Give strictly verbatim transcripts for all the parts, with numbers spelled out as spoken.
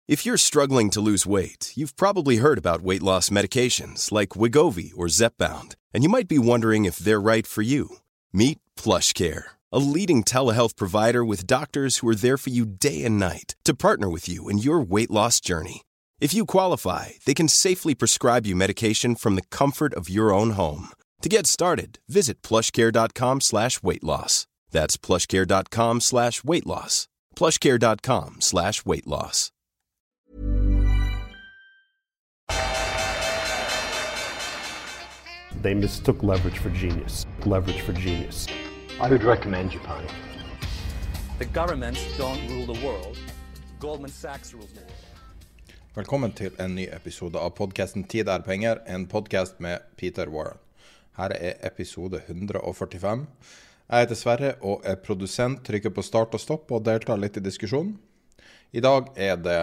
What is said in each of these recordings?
If you're struggling to lose weight, you've probably heard about weight loss medications like Wegovy or Zepbound, and you might be wondering if they're right for you. Meet PlushCare, a leading telehealth provider with doctors who are there for you day and night to partner with you in your weight loss journey. If you qualify, they can safely prescribe you medication from the comfort of your own home. To get started, visit plushcare.com slash weight loss. That's plushcare.com slash weight loss. plushcare.com slash weight loss. They mistook leverage for genius. Leverage for genius. I would recommend Japan. The governments don't rule the world. Goldman Sachs rules the world. Velkommen til en ny episode av podcasten Tid er penger, en podcast med Peter Warren. Her er episode one forty-five. Jeg heter Sverre og er produsent, trykker på start og stopp og deltar litt i diskusjonen. I dag er det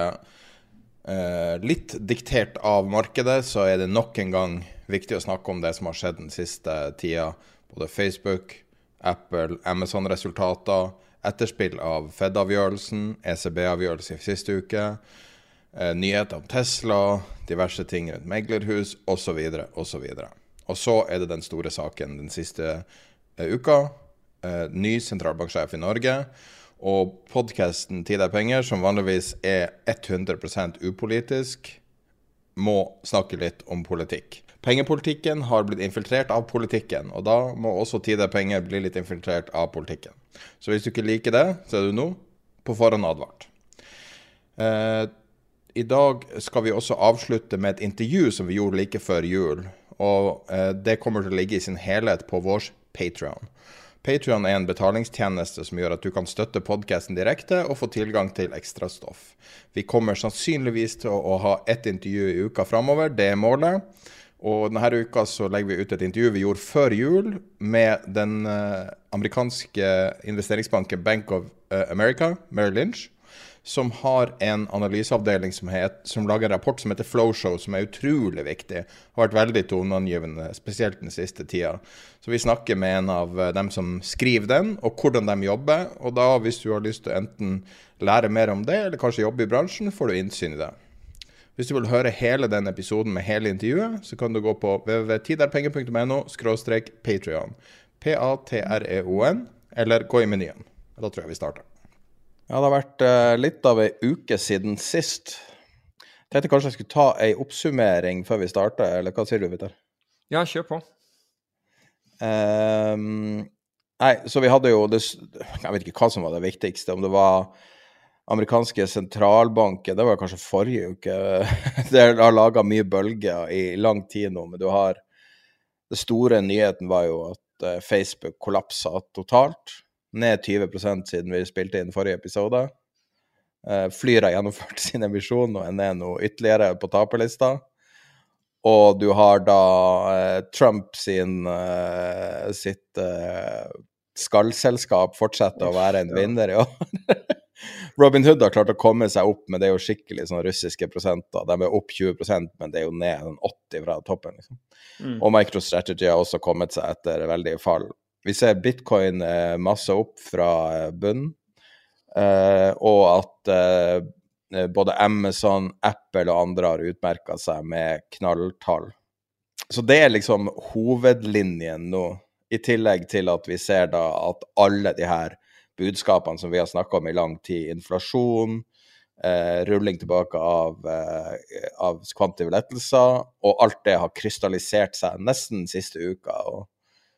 eh, litt diktert av markedet, så er det nok en gang viktig å snakke om det som har skjedd den siste tida. Både Facebook, Apple, Amazon-resultater, etterspill av Fed-avgjørelsen, E C B-avgjørelsen i siste uke, eh, nyheter om Tesla, diverse ting rundt meglerhus, og så videre, og så videre. Og så er det den store saken den siste eh, uka, eh, ny sentralbanksjef i Norge, og podcasten Tid er penger, som vanligvis er hundre prosent upolitisk, må snakke litt om politikk. Pengepolitikken har blitt infiltrert av politikken, og da må også Tid er penger bli litt infiltrert av politikken. Så hvis du ikke liker det, så er du nå på forhånd advart. Eh, I dag skal vi også avslutte med et intervju som vi gjorde like før jul, og eh, det kommer til å ligge i sin helhet på vår Patreon. Patreon er en betalingstjeneste som gjør at du kan støtte podcasten direkte og få tilgang til ekstra stoff. Vi kommer sannsynligvis til å, å ha ett intervju i uka fremover, det er målet. Og denne uka så legger vi ut et intervju vi gjorde før jul med den uh, amerikanske investeringsbanken Bank of uh, America, Merrill Lynch, som har en analyseavdeling som, het, som lager en rapport som heter Flow Show, som er utrolig viktig. Har vært veldig toneangivende, spesielt den siste tida. Så vi snakker med en av dem som skriver den, og hvordan de jobber. Og da, hvis du har lyst til å enten lære mer om det, eller kanskje jobbe i bransjen, får du innsyn i det. Hvis du vil høre hele den episoden med hele intervjuet, så kan du gå på w w w punktum tiderpenger punktum n o skråstrek Patreon. P A T R E O N, eller gå i menyen. Da tror jeg vi starter. Ja, det har vært uh, litt av en uke siden sist. Jeg tenkte kanskje jeg skulle ta en oppsummering før vi starter, eller hva sier du, Peter? Ja, kjør på. Um, nei, så vi hadde jo, det, jeg vet ikke hva som var det viktigste, om det var amerikanske sentralbanker, det var kanskje forrige uke, det har laget mye bølger i lang tid nå, men du har, det store nyheten var jo at uh, Facebook kollapset totalt, ned tjue prosent siden vi spilte inn forrige episode. Uh, Flyr har gjennomført sin emisjon og er nå ytterligere på taperlista. Og du har da uh, Trump sin, uh, sitt uh, skallselskap fortsetter å være en vinner i år. Robin Hood har klart å komme seg opp, men det er jo skikkelig sånn russiske prosenter. De er opp tjue prosent, men det er jo ned åtti fra toppen. Liksom. Mm. Og MicroStrategy har også kommet seg etter veldig fall. Vi ser Bitcoin eh, masse opp fra eh, bunnen, eh, og at eh, både Amazon, Apple og andre har utmerket seg med knalltall. Så det er liksom hovedlinjen nå, i tillegg til at vi ser da at alle de her budskapene som vi har snakket om i lang tid, inflasjon, eh, rulling tilbake av, eh, av kvantive lettelser, og alt det har krystallisert seg nesten siste uka, og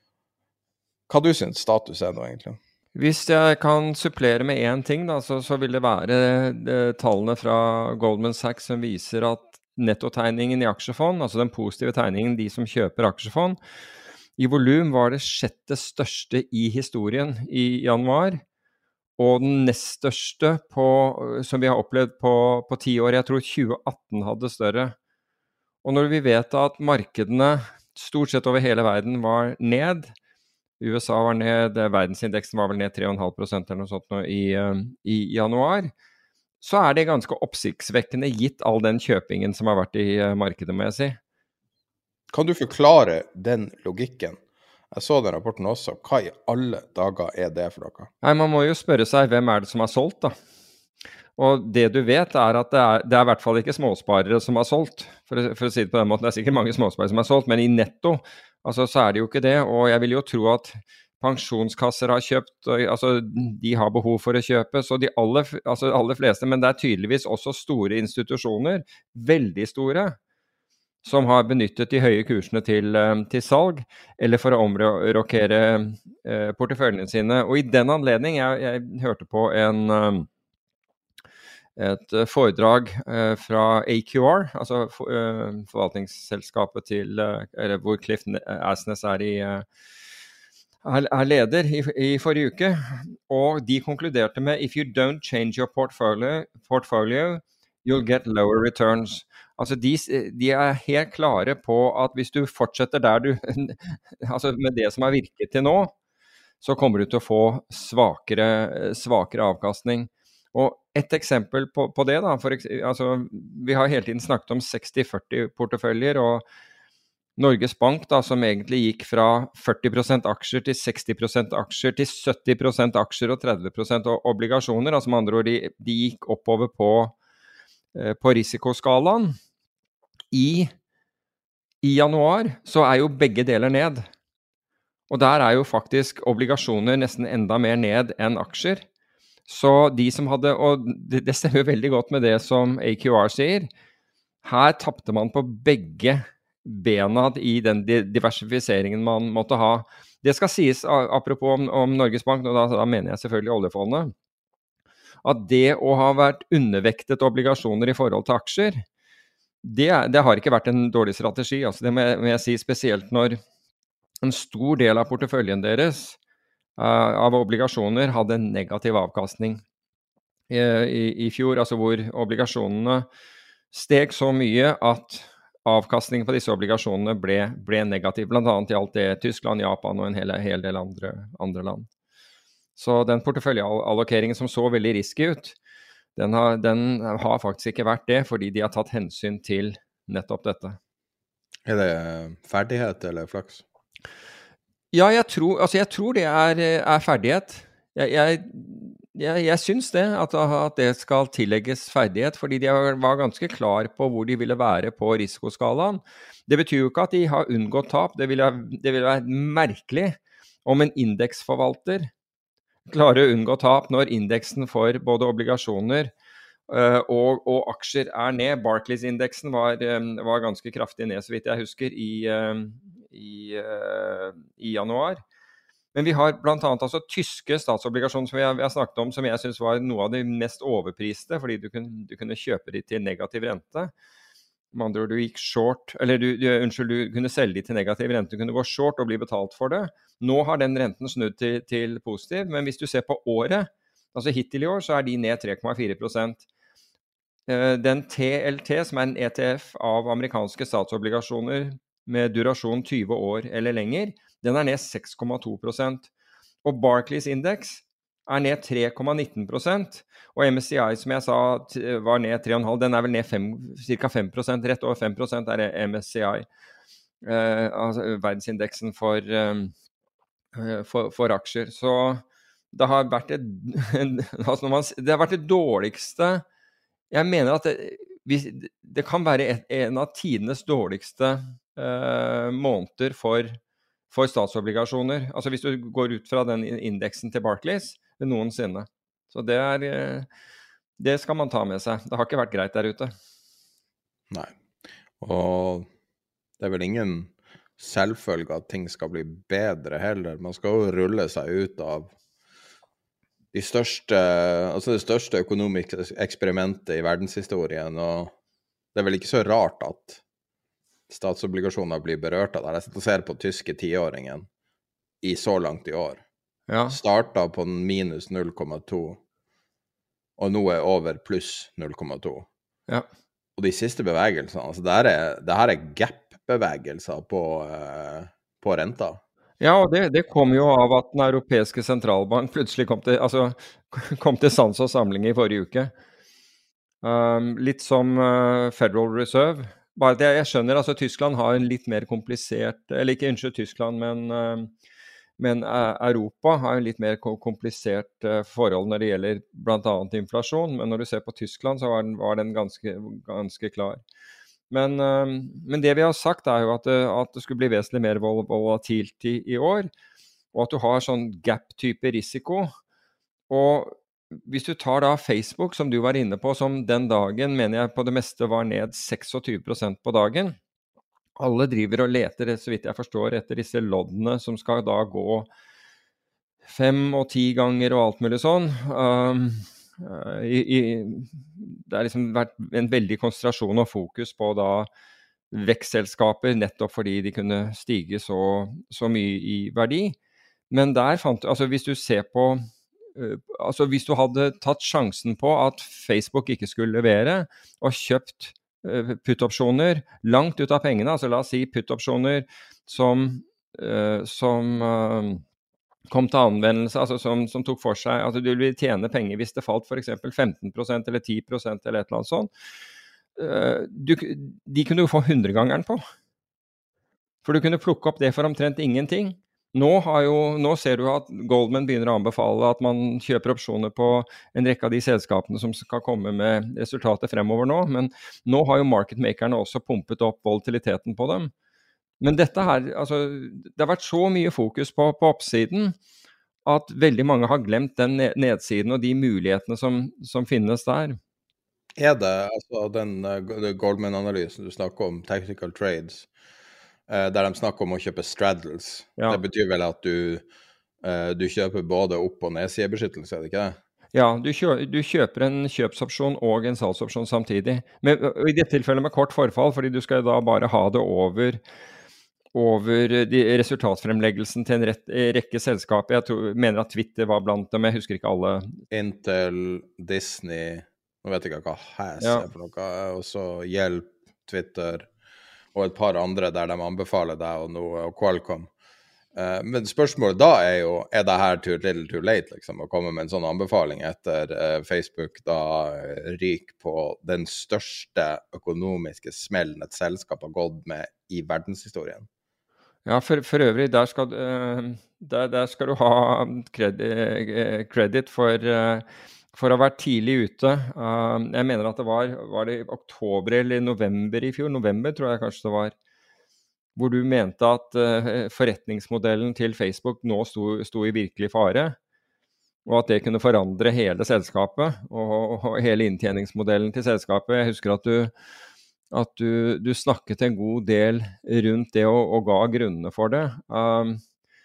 hva du synes status er nå egentlig? Hvis jeg kan supplere med en ting, da, så, så vil det være det, tallene fra Goldman Sachs som viser at nettotegningen i aksjefond, altså den positive tegningen, de som kjøper aksjefond, i volum var det sjette største i historien i januar, og den nest største på, som vi har opplevd på, på ti år. Jeg tror tjue atten hadde større. Og når vi vet at markedene stort sett over hele verden var ned, U S A var ned, verdensindeksen var vel ned tre komma fem prosent eller noe sånt nå i, i januar, så er det ganske oppsiktsvekkende gitt all den kjøpingen som har vært i markedet, må jeg si. Kan du forklare den logikken? Jeg så den rapporten også. Hva i alle dager er det for dere? Nei, man må jo spørre seg, hvem er det som har solgt da? Og det du vet er at det er, det er i hvert fall ikke småsparere som har solgt, for, å- for å si det på den måten. Det er sikkert mange småsparere som har solgt, men i netto altså, så er det jo ikke det. Og jeg vil jo tro at pensjonskasser har kjøpt, og, altså de har behov for å kjøpe, så de aller, altså, aller fleste, men det er tydeligvis også store institusjoner, veldig store, som har benyttet de høye kursene til, eh, til salg, eller for å omrokere eh, porteføljene sine. Og i den anledning, jeg, jeg hørte på en... eh, et eh, foredrag eh, fra A Q R, altså for, eh, forvaltningsselskapet til, eh, eller hvor Cliff Asness er, i, eh, er, er leder i, i forrige uke, og de konkluderte med «If you don't change your portfolio, portfolio you'll get lower returns». Altså de, de er helt klare på at hvis du fortsetter der du, altså med det som har virket til nå, så kommer du til å få svakere, svakere avkastning. Og et eksempel på, på det da, for, altså, vi har hele tiden snakket om seksti førti porteføljer, og Norges Bank da, som egentlig gikk fra førti prosent aksjer til seksti prosent aksjer, til sytti prosent aksjer og tretti prosent obligasjoner, altså med andre ord, de, de gikk oppover på, eh, på risikoskalaen. I, I januar så er jo begge deler ned, og der er jo faktisk obligasjoner nesten enda mer ned enn aksjer. Så de som hadde, og det, det stemmer veldig godt med det som A Q R sier, her tappte man på begge bena i den diversifiseringen man måtte ha. Det skal sies, apropos om, om Norges Bank, og da, da mener jeg selvfølgelig oljefondet, at det å ha vært undervektet obligasjoner i forhold til aksjer, det, det har ikke vært en dårlig strategi. Altså det må jeg, må jeg si spesielt når en stor del av porteføljen deres Uh, av obligasjoner hadde en negativ avkastning i, i, i fjor, altså hvor obligasjonene steg så mye at avkastningen på disse obligasjonene ble, ble negativ, blant annet i alt det Tyskland, Japan og en hel, hel del andre, andre land. Så den porteføljeallokeringen som så veldig risky ut, den har, den har faktisk ikke vært det, fordi de har tatt hensyn til nettopp dette. Er det ferdighet eller flaks? Ja, jeg tror, altså jeg tror det er, er ferdighet. Jeg, jeg, jeg, jeg synes det, at, at det skal tillegges ferdighet, fordi de var ganske klar på hvor de ville være på risikoskalaen. Det betyr jo ikke at de har unngått tap. Det ville, det ville være merkelig om en indeksforvalter klarer å unngå tap når indeksen for både obligasjoner uh, og, og aksjer er ned. Barclays-indeksen var, um, var ganske kraftig ned, så vidt jeg husker, i... Um, I, uh, i januar. Men vi har blant annet altså tyske statsobligasjoner som vi har, vi har snakket om, som jeg synes var noe av de mest overpriste, fordi du kunne, du kunne kjøpe de til negativ rente. Med andre ord, du gikk short, eller du, du, unnskyld, du kunne selge de til negativ rente, du kunne gå short og bli betalt for det. Nå har den renten snudd til, til positiv, men hvis du ser på året, altså hittil i år, så er de ned tre komma fire prosent. Uh, den T L T, som er en E T F av amerikanske statsobligasjoner, med durasjon tyve år eller lenger, den er ned seks komma to prosent. Og Barclays Index er ned tre komma nitten prosent, og M S C I, som jeg sa, var ned tre komma fem, den er vel ned ca. fem prosent, rett over fem prosent er M S C I, eh, altså verdensindeksen for, eh, for, for aksjer. Så det har vært et, altså når man, det har vært det dårligste, jeg mener at det, det kan være et, en av tidenes dårligste Uh, måneder for, for statsobligasjoner. Altså hvis du går ut fra den indeksen til Barclays noensinne. Så det er det skal man ta med seg. Det har ikke vært greit der ute. Nei. Og det er vel ingen selvfølge at ting skal bli bedre heller. Man skal jo rulle seg ut av de største, altså det største økonomiske eksperimentet i verdenshistorien, og det er vel ikke så rart at statsobligasjoner blir berørt av det. Jeg sitter og ser på tyske tiåringen i så langt i år. Ja. Startet på minus null komma to, og nå er over pluss null komma to. Ja. Og de siste bevegelsene, altså det her er, det her er gap-bevegelser på, uh, på renta. Ja, og det, det kom jo av at den europeiske sentralbank plutselig kom til, altså, kom til sans og samling i forrige uke. Um, litt som uh, Federal Reserve. Bare det jeg skjønner, altså Tyskland har en litt mer komplisert, eller ikke unnskyld Tyskland, men uh, Men eh, Europa har jo litt mer ko- komplisert eh, forhold når det gjelder blant annet inflasjon, men når du ser på Tyskland så var den, var den ganske, ganske klar. Men, eh, men det vi har sagt er jo at det, at det skulle bli vesentlig mer vol volatilt i, i år, og at du har sånn gap-type risiko. Og hvis du tar da Facebook, som du var inne på, som den dagen, mener jeg på det meste var ned tjueseks prosent på dagen. Alle driver og leter, så vidt jeg forstår, etter disse loddene som skal da gå fem og ti ganger og alt mulig sånn. Um, uh, i, i, det har liksom vært en veldig konsentrasjon og fokus på da vekstselskaper, nettopp fordi de kunne stige så, så mye i verdi. Men der fant du, altså hvis du ser på, uh, altså hvis du hadde tatt sjansen på at Facebook ikke skulle levere, og kjøpt put-opsjoner langt ut av pengene, altså la oss si put-opsjoner som, uh, som uh, kom til anvendelse, altså som, som tok for seg, altså du ville tjene penger hvis det falt for eksempel femten prosent eller ti prosent eller et eller annet sånt. Uh, du, de kunne jo få hundregangeren på. For du kunne plukke opp det for omtrent ingenting. Nå, har jo, nå ser du at Goldman begynner å anbefale at man kjøper opsjoner på en rekke av de selskapene som skal komme med resultater fremover nå, men nå har jo marketmakerne også pumpet opp volatiliteten på dem. Men dette her, altså, det har vært så mye fokus på, på oppsiden at veldig mange har glemt den nedsiden og de mulighetene som, som finnes der. Er det altså den uh, Goldman-analysen du snakker om, technical trades, Uh, der de snakker om å kjøpe straddles. Ja. Det betyr vel at du, uh, du kjøper både opp- og nedsidebeskyttelse, er det ikke det? Ja, du, kjø du kjøper en kjøpsopsjon og en salgsopsjon samtidig. Men i dette tilfellet med kort forfall, fordi du skal da bare ha det over, over de resultatfremleggelsen til en rett, rekke selskaper. Jeg tror, mener at Twitter var blant dem, jeg husker ikke alle. Intel, Disney, nå vet jeg ikke hva Has ja. er for noe, og så Hjelp, Twitter og et par andre der de anbefaler deg og, noe, og Qualcomm. Uh, men spørsmålet da er jo, er det her too little too late, liksom, å komme med en sånn anbefaling etter uh, Facebook da uh, rik på den største økonomiske smellen et selskap har gått med i verdenshistorien? Ja, for, for øvrig, der skal, uh, der, der skal du ha credit for... Uh, For å ha vært tidlig ute. Uh, jeg mener at det var, var det i oktober eller november i fjor, november tror jeg kanskje det var, hvor du mente at uh, forretningsmodellen til Facebook nå sto, sto i virkelig fare, og at det kunne forandre hele selskapet, og, og hele inntjeningsmodellen til selskapet. Jeg husker at du, at du, du snakket en god del rundt det og, og ga grunnene for det. Um,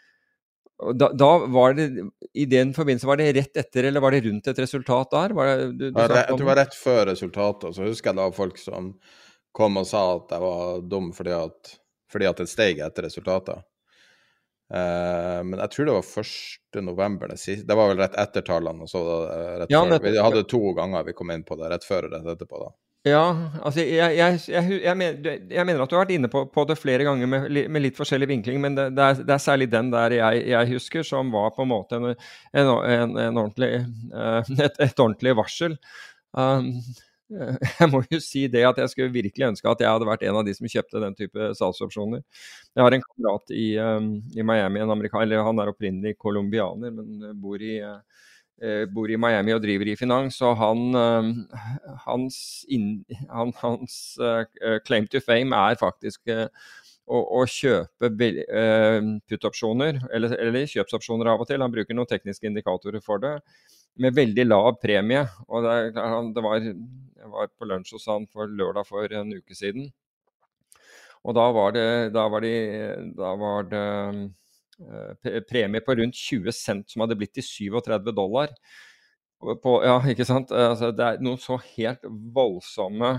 Da, da var det, i den forbindelse, var det rett etter, eller var det rundt et resultat der? Var det, du, du ja, jeg tror det var rett før resultatet, så husker jeg da folk som kom og sa at jeg var dum fordi at, fordi at det steg etter resultatet. Uh, men jeg tror det var første november, det, siste, det var vel rett etter tallene, og så rett ja, før. Vi hadde to ganger vi kom inn på det, rett før og rett etterpå da. Ja, altså jeg, jeg, jeg, jeg, mener, jeg mener at du har vært inne på, på det flere ganger med, med litt forskjellig vinkling, men det, det, er, det er særlig den der jeg, jeg husker som var på en måte en, en, en, en ordentlig, et, et ordentlig varsel. Um, jeg må jo si det at jeg skulle virkelig ønske at jeg hadde vært en av de som kjøpte den type salgsopsjoner. Jeg har en kamerat i, um, i Miami, en amerikaner, eller han er opprinnelig kolumbianer, men bor i... Uh, bor i Miami og driver i finans, og han, hans, inn, han, hans uh, claim to fame er faktisk uh, å, å kjøpe uh, put-opsjoner, eller, eller kjøpsopsjoner av og til. Han bruker noen tekniske indikatorer for det, med veldig lav premie. Og det, det var, jeg var på lunsj hos han for lørdag for en uke siden, og da var det, da var det, da var det premie på rundt tjue cent som hadde blitt til syvogtredve dollar. På, ja, ikke sant? Altså, det er noen så helt voldsomme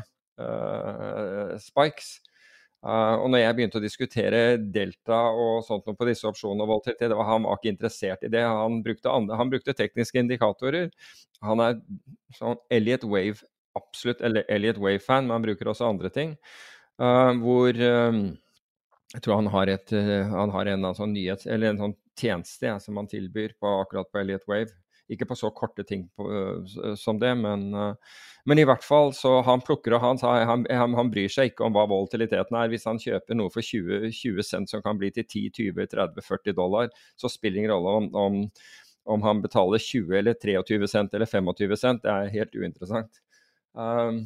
uh, spikes. Uh, og når jeg begynte å diskutere delta og sånt noe på disse opsjonene og volatilitet, han var ikke interessert i det. Han brukte, andre, han brukte tekniske indikatorer. Han er sånn Elliott Wave, absolutt Elliott Wave-fan, men han bruker også andre ting. Uh, hvor... Um, Jeg tror han har, et, han har en sånn nyhet, eller en sånn tjeneste ja, som han tilbyr på, akkurat på Elliott Wave. ikke på så korte ting på, som det, men, men i hvert fall så han plukker, og han, han, han, han bryr seg ikke om hva volatiliteten er. Hvis han kjøper noe for tjue, tjue cent som kan bli til ti, tjue, tretti, førti dollar, så spiller ingen rolle om, om, om han betaler tjue eller tjuetre cent eller tjuefem cent, det er helt uinteressant. Um,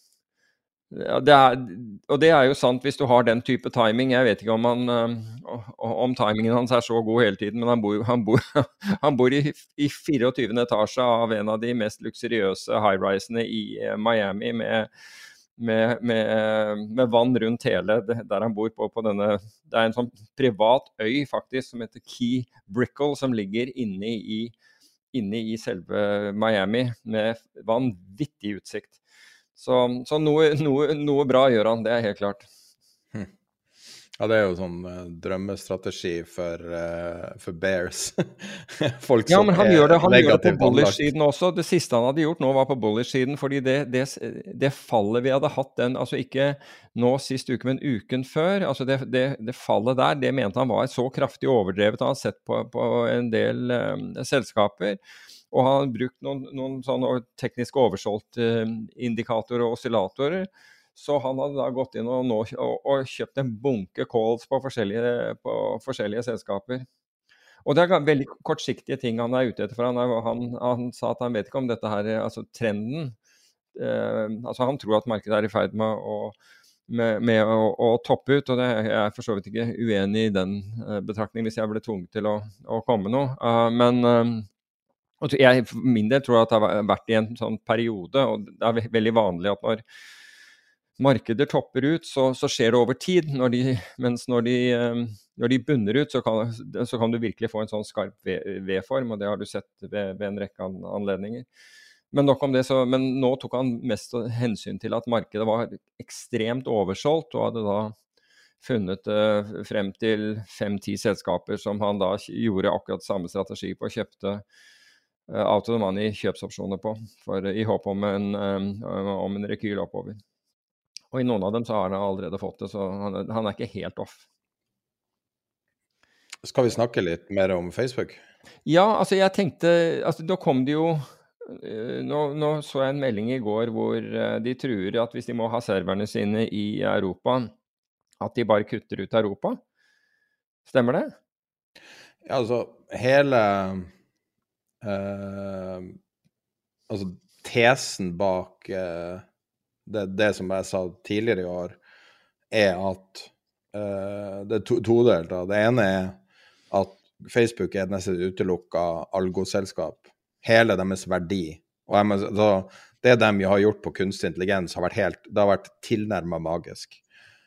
Ja, det er, og det er jo sant hvis du har den type timing. Jeg vet ikke om, han, om timingen hans er så god hele tiden, men han bor, han bor, han bor i, i fireogtyvende etasje av en av de mest luksuriøse high-risene i Miami med, med, med, med vann rundt hele der han bor på, på denne. Det er en sånn privat øy faktisk som heter Key Brickell, som ligger inne i, inne i selve Miami med vanvittig utsikt. Så, så noe, noe, noe bra gjør han, det er helt klart. Hm. Ja, det er jo sånn uh, drømmestrategi for, uh, for bears. Folk ja, som men han er gjør det, han gjør det på negativt anlagt. bullish-siden også. Det siste han hadde gjort nå var på bullish-siden, fordi det, det, det fallet vi hadde hatt den, altså ikke nå sist uke, men uken før, altså det, det, det fallet der, det mente han var så kraftig overdrevet, han har sett på, på en del um, selskaper. Og han har brukt noen, noen sånne tekniske oversolgt eh, indikatorer og oscillatorer, så han hadde da gått inn og, nå, og, og kjøpt en bunke calls på forskjellige, på forskjellige selskaper. Og det er veldig kortsiktige ting han er ute etter, for han, er, han, han sa at han vet ikke om dette her, altså trenden, eh, altså han tror at markedet er i ferd med å, med, med å, å toppe ut, og det, jeg er for så vidt ikke uenig i den eh, betraktningen hvis jeg ble tvunget til å, å komme noe, uh, men uh, og jeg for min del tror at det har vært i en sånn periode, og det er veldig vanlig at når markeder topper ut, så, så skjer det over tid, når de, mens når de, når de bunner ut, så kan, så kan du virkelig få en sånn skarp V-form, og det har du sett ved, ved en rekke anledninger. Men nok om det, så, men nå tok han mest hensyn til at markedet var ekstremt oversolgt, og hadde da funnet uh, frem til fem-ti selskaper som han da gjorde akkurat samme strategi på, og kjøpte out of the money kjøpsopsjoner på, for, i håp om en, um, om en rekyl oppover. Og i noen av dem så har han allerede fått det, så han, han er ikke helt off. Skal vi snakke litt mer om Facebook? Ja, altså jeg tenkte, altså da kom det jo, nå, nå så jeg en melding i går hvor de truer at hvis de må ha serverne sine i Europa, at de bare kutter ut Europa. Stemmer det? Ja, altså hele... Uh, altså tesen bak uh, det, det som jeg sa tidligere i år er at uh, det er to, todelt. Det ene er at Facebook er et nesten utelukket algoselskap. Hele deres verdi. Og jeg må, så, det de har gjort på kunstig intelligens har vært helt, det har vært tilnærmet magisk.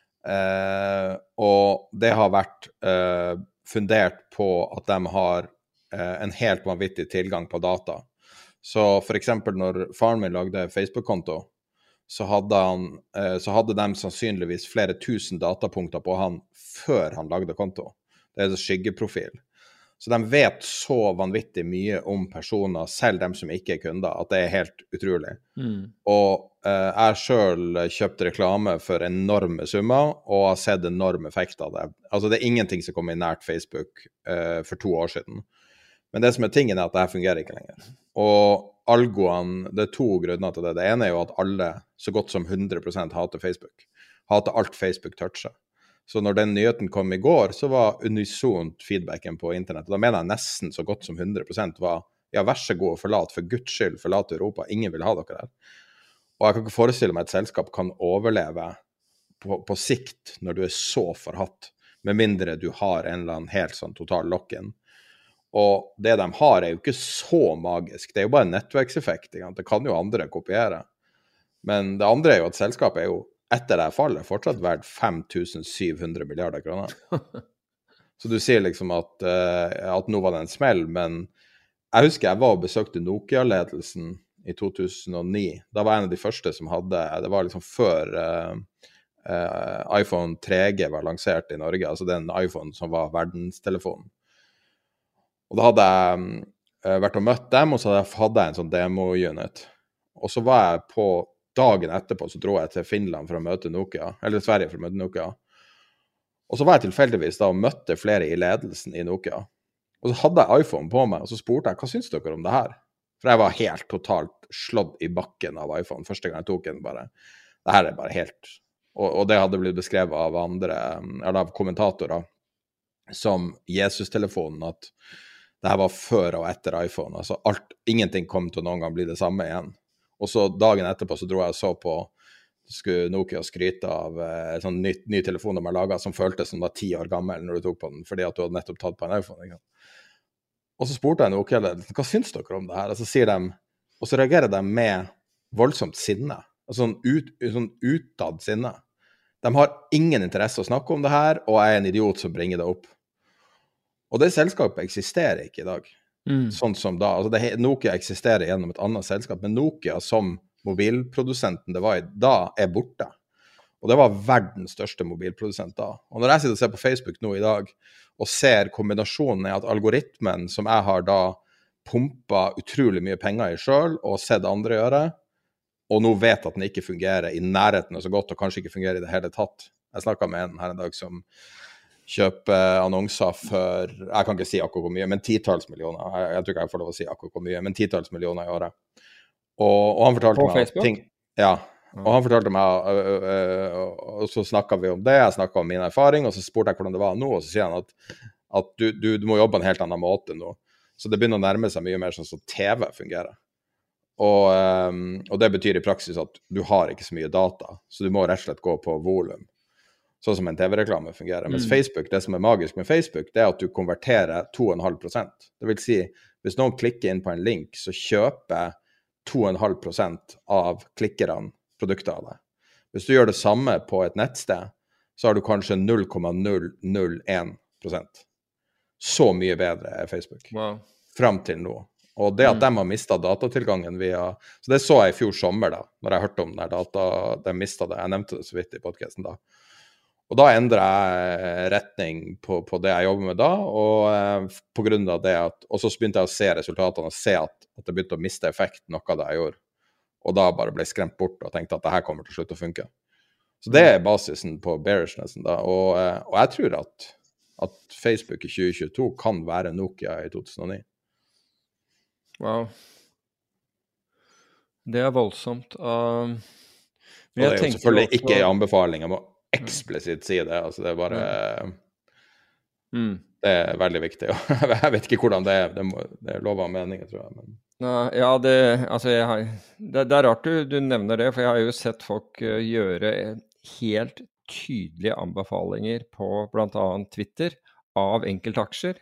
Uh, og det har vært uh, fundert på at de har en helt vanvittig tilgang på data. Så for eksempel når faren min lagde Facebook-konto, så hadde, han, så hadde de sannsynligvis flere tusen datapunkter på han før han lagde konto. Det er en skyggeprofil. Så de vet så vanvittig mye om personer, selv dem som ikke er kunder, at det er helt utrolig. Mm. Og eh, jeg selv kjøpt reklame for enorme summer, og har sett enorm effekt av det. Altså det er ingenting som kommer i nært Facebook eh, for to år siden. Men det som er tingen er at dette fungerer ikke lenger. Og algoene, det er to grunner til det. Det ene er jo at alle, så godt som hundre prosent hater Facebook. Hater alt Facebook toucher. Så når den nyheten kom i går, så var unisont feedbacken på internett. Da mener jeg nesten så godt som hundre prosent var, ja, vær så god og forlat, for Guds skyld, forlat Europa. Ingen vil ha dere der. Og jeg kan ikke forestille meg at et selskap kan overleve på, på sikt når du er så forhatt, med mindre du har en eller annen helt sånn total lock-in. Og det de har er jo ikke så magisk. Det er jo bare en nettverkseffekt. Det kan jo andre kopiere. Men det andre er jo at selskapet er jo etter det fallet fortsatt verdt fem tusen syv hundre milliarder kroner. Så du sier liksom at, uh, at nå var det en smell, men jeg husker jeg var og besøkte Nokia-ledelsen i to tusen og ni. Da var jeg en av de første som hadde, det var liksom før uh, uh, iPhone tre G var lansert i Norge, altså den iPhone som var verdenstelefonen. Og da hadde jeg uh, vært og møtt dem, og så hadde jeg en sånn demo-unit. Og så var jeg på dagen etterpå, så dro jeg til Finland for å møte Nokia, eller Sverige for å møte Nokia. Og så var jeg tilfeldigvis da og møtte flere i ledelsen i Nokia. Og så hadde jeg iPhone på meg, og så spurte jeg, hva synes dere om det her? For jeg var helt totalt slått i bakken av iPhone første gang jeg tok den bare. Det her er bare helt... Og, og det hadde blitt beskrevet av andre, eller av kommentatorer, som Jesus-telefonen, at det her var før og etter iPhone. Altså alt, ingenting kom til å noen gang bli det samme igjen. Og så dagen etterpå så dro jeg og så på, skulle Nokia skryte av eh, sånn ny, ny telefon de har laget, som føltes som var ti år gammel når du tok på den, fordi at du hadde nettopp tatt på en iPhone, ikke sant? Og så spurte jeg Nokia, hva synes dere om det her? Og så sier de, og så reagerer de med voldsomt sinne, altså sånn, ut, sånn utad sinne. De har ingen interesse å snakke om det her, og jeg er en idiot som bringer det opp. Og det selskapet eksisterer ikke i dag, mm. sånn som da. Altså det, Nokia eksisterer gjennom et annet selskap, men Nokia som mobilprodusenten det var i, da er borte. Og det var verdens største mobilprodusent da. Og når jeg sitter og ser på Facebook nå i dag, og ser kombinasjonen er at algoritmen som jeg har da pumpet utrolig mye penger i selv, og sett andre gjøre, og nå vet at den ikke fungerer i nærheten så godt, og kanskje ikke fungerer i det hele tatt. Jeg snakket med en her en dag som kjøper annonser for, jeg kan ikke si akkurat hvor mye, men titals millioner. Jeg, jeg tror ikke jeg får lov å si akkurat hvor mye, men titals millioner i året. Og, og han fortalte på meg Facebook? ting, ja, og han fortalte meg, og, og, og så snakket vi om det, jeg snakket om min erfaring, og så spurte jeg hvordan det var nå, og så sier han at, at du, du, du må jobbe på en helt annen måte nå. Så det begynner å nærme seg mye mer sånn som T V fungerer. Og, um, og det betyr i praksis at du har ikke så mye data, så du må rett og slett gå på volum, sånn som en T V-reklame fungerer. Mens mm. Facebook, det som er magisk med Facebook, det er at du konverterer to komma fem prosent. Det vil si, hvis noen klikker inn på en link, så kjøper to komma fem prosent av klikkerne produkter av det. Hvis du gjør det samme på et nettsted, så har du kanskje null komma null null en prosent. Så mye bedre er Facebook. Wow. Frem til nå. Og det at mm. de har mistet datatilgangen via... Så det så jeg i fjor sommer da, når jeg hørte om den data, de mistet det. Jeg nevnte det så vidt i podcasten da. Og da endret jeg retning på, på det jeg jobber med da, og eh, på grunn av det at... Og så begynte jeg å se resultatene, og se at, at det begynte å miste effekt noe av det jeg gjorde. Og da bare ble skremt bort og tenkte at det her kommer til slutt å funke. Så det er basisen på bearishness da, og, og jeg tror at, at Facebook i tjue tjueto kan være Nokia i to tusen og ni. Wow. Det er voldsomt. Um, og det er jo selvfølgelig også... ikke en anbefaling, jeg må eksplisitt si det, altså det er bare... Mm. Det er veldig viktig, og jeg vet ikke hvordan det er, det, må, det er lov av meninger, tror jeg, men... Nei, ja, det, altså jeg har, det, det er rart du, du nevner det, for jeg har jo sett folk uh, gjøre helt tydelige anbefalinger på blant annet Twitter av enkeltaksjer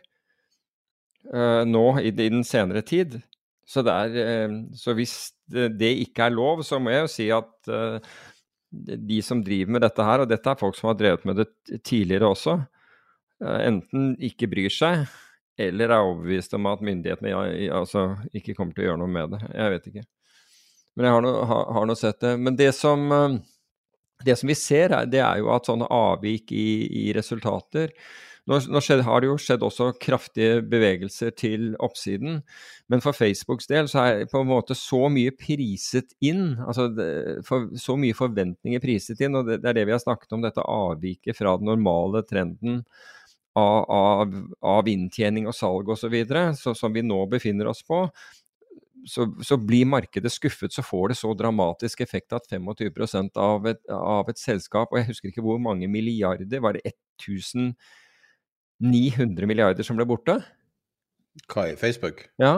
uh, nå i, i den senere tid. Så, det er, uh, så hvis det, det ikke er lov, så må jeg jo si at uh, de som driver med dette her, og dette er folk som har drevet med det tidligere også, uh, enten ikke bryr seg, eller er overbevist om at myndighetene ja, altså, ikke kommer til å gjøre noe med det. Jeg vet ikke. Men jeg har noe, har, har noe sett det. Men det som, det som vi ser, er, det er jo at sånne avvik i, i resultater. Nå, nå skjedd, har det jo skjedd også kraftige bevegelser til oppsiden, men for Facebooks del så er det på en måte så mye priset inn, altså det, for, så mye forventninger priset inn, og det, det er det vi har snakket om, dette avviket fra den normale trenden, Av, av, av inntjening og salg og så videre, så, som vi nå befinner oss på, så, så blir markedet skuffet, så får det så dramatisk effekt at tjuefem prosent av et, av et selskap, og jeg husker ikke hvor mange milliarder, var det tusen ni hundre milliarder som ble borte? Hva i Facebook? Ja.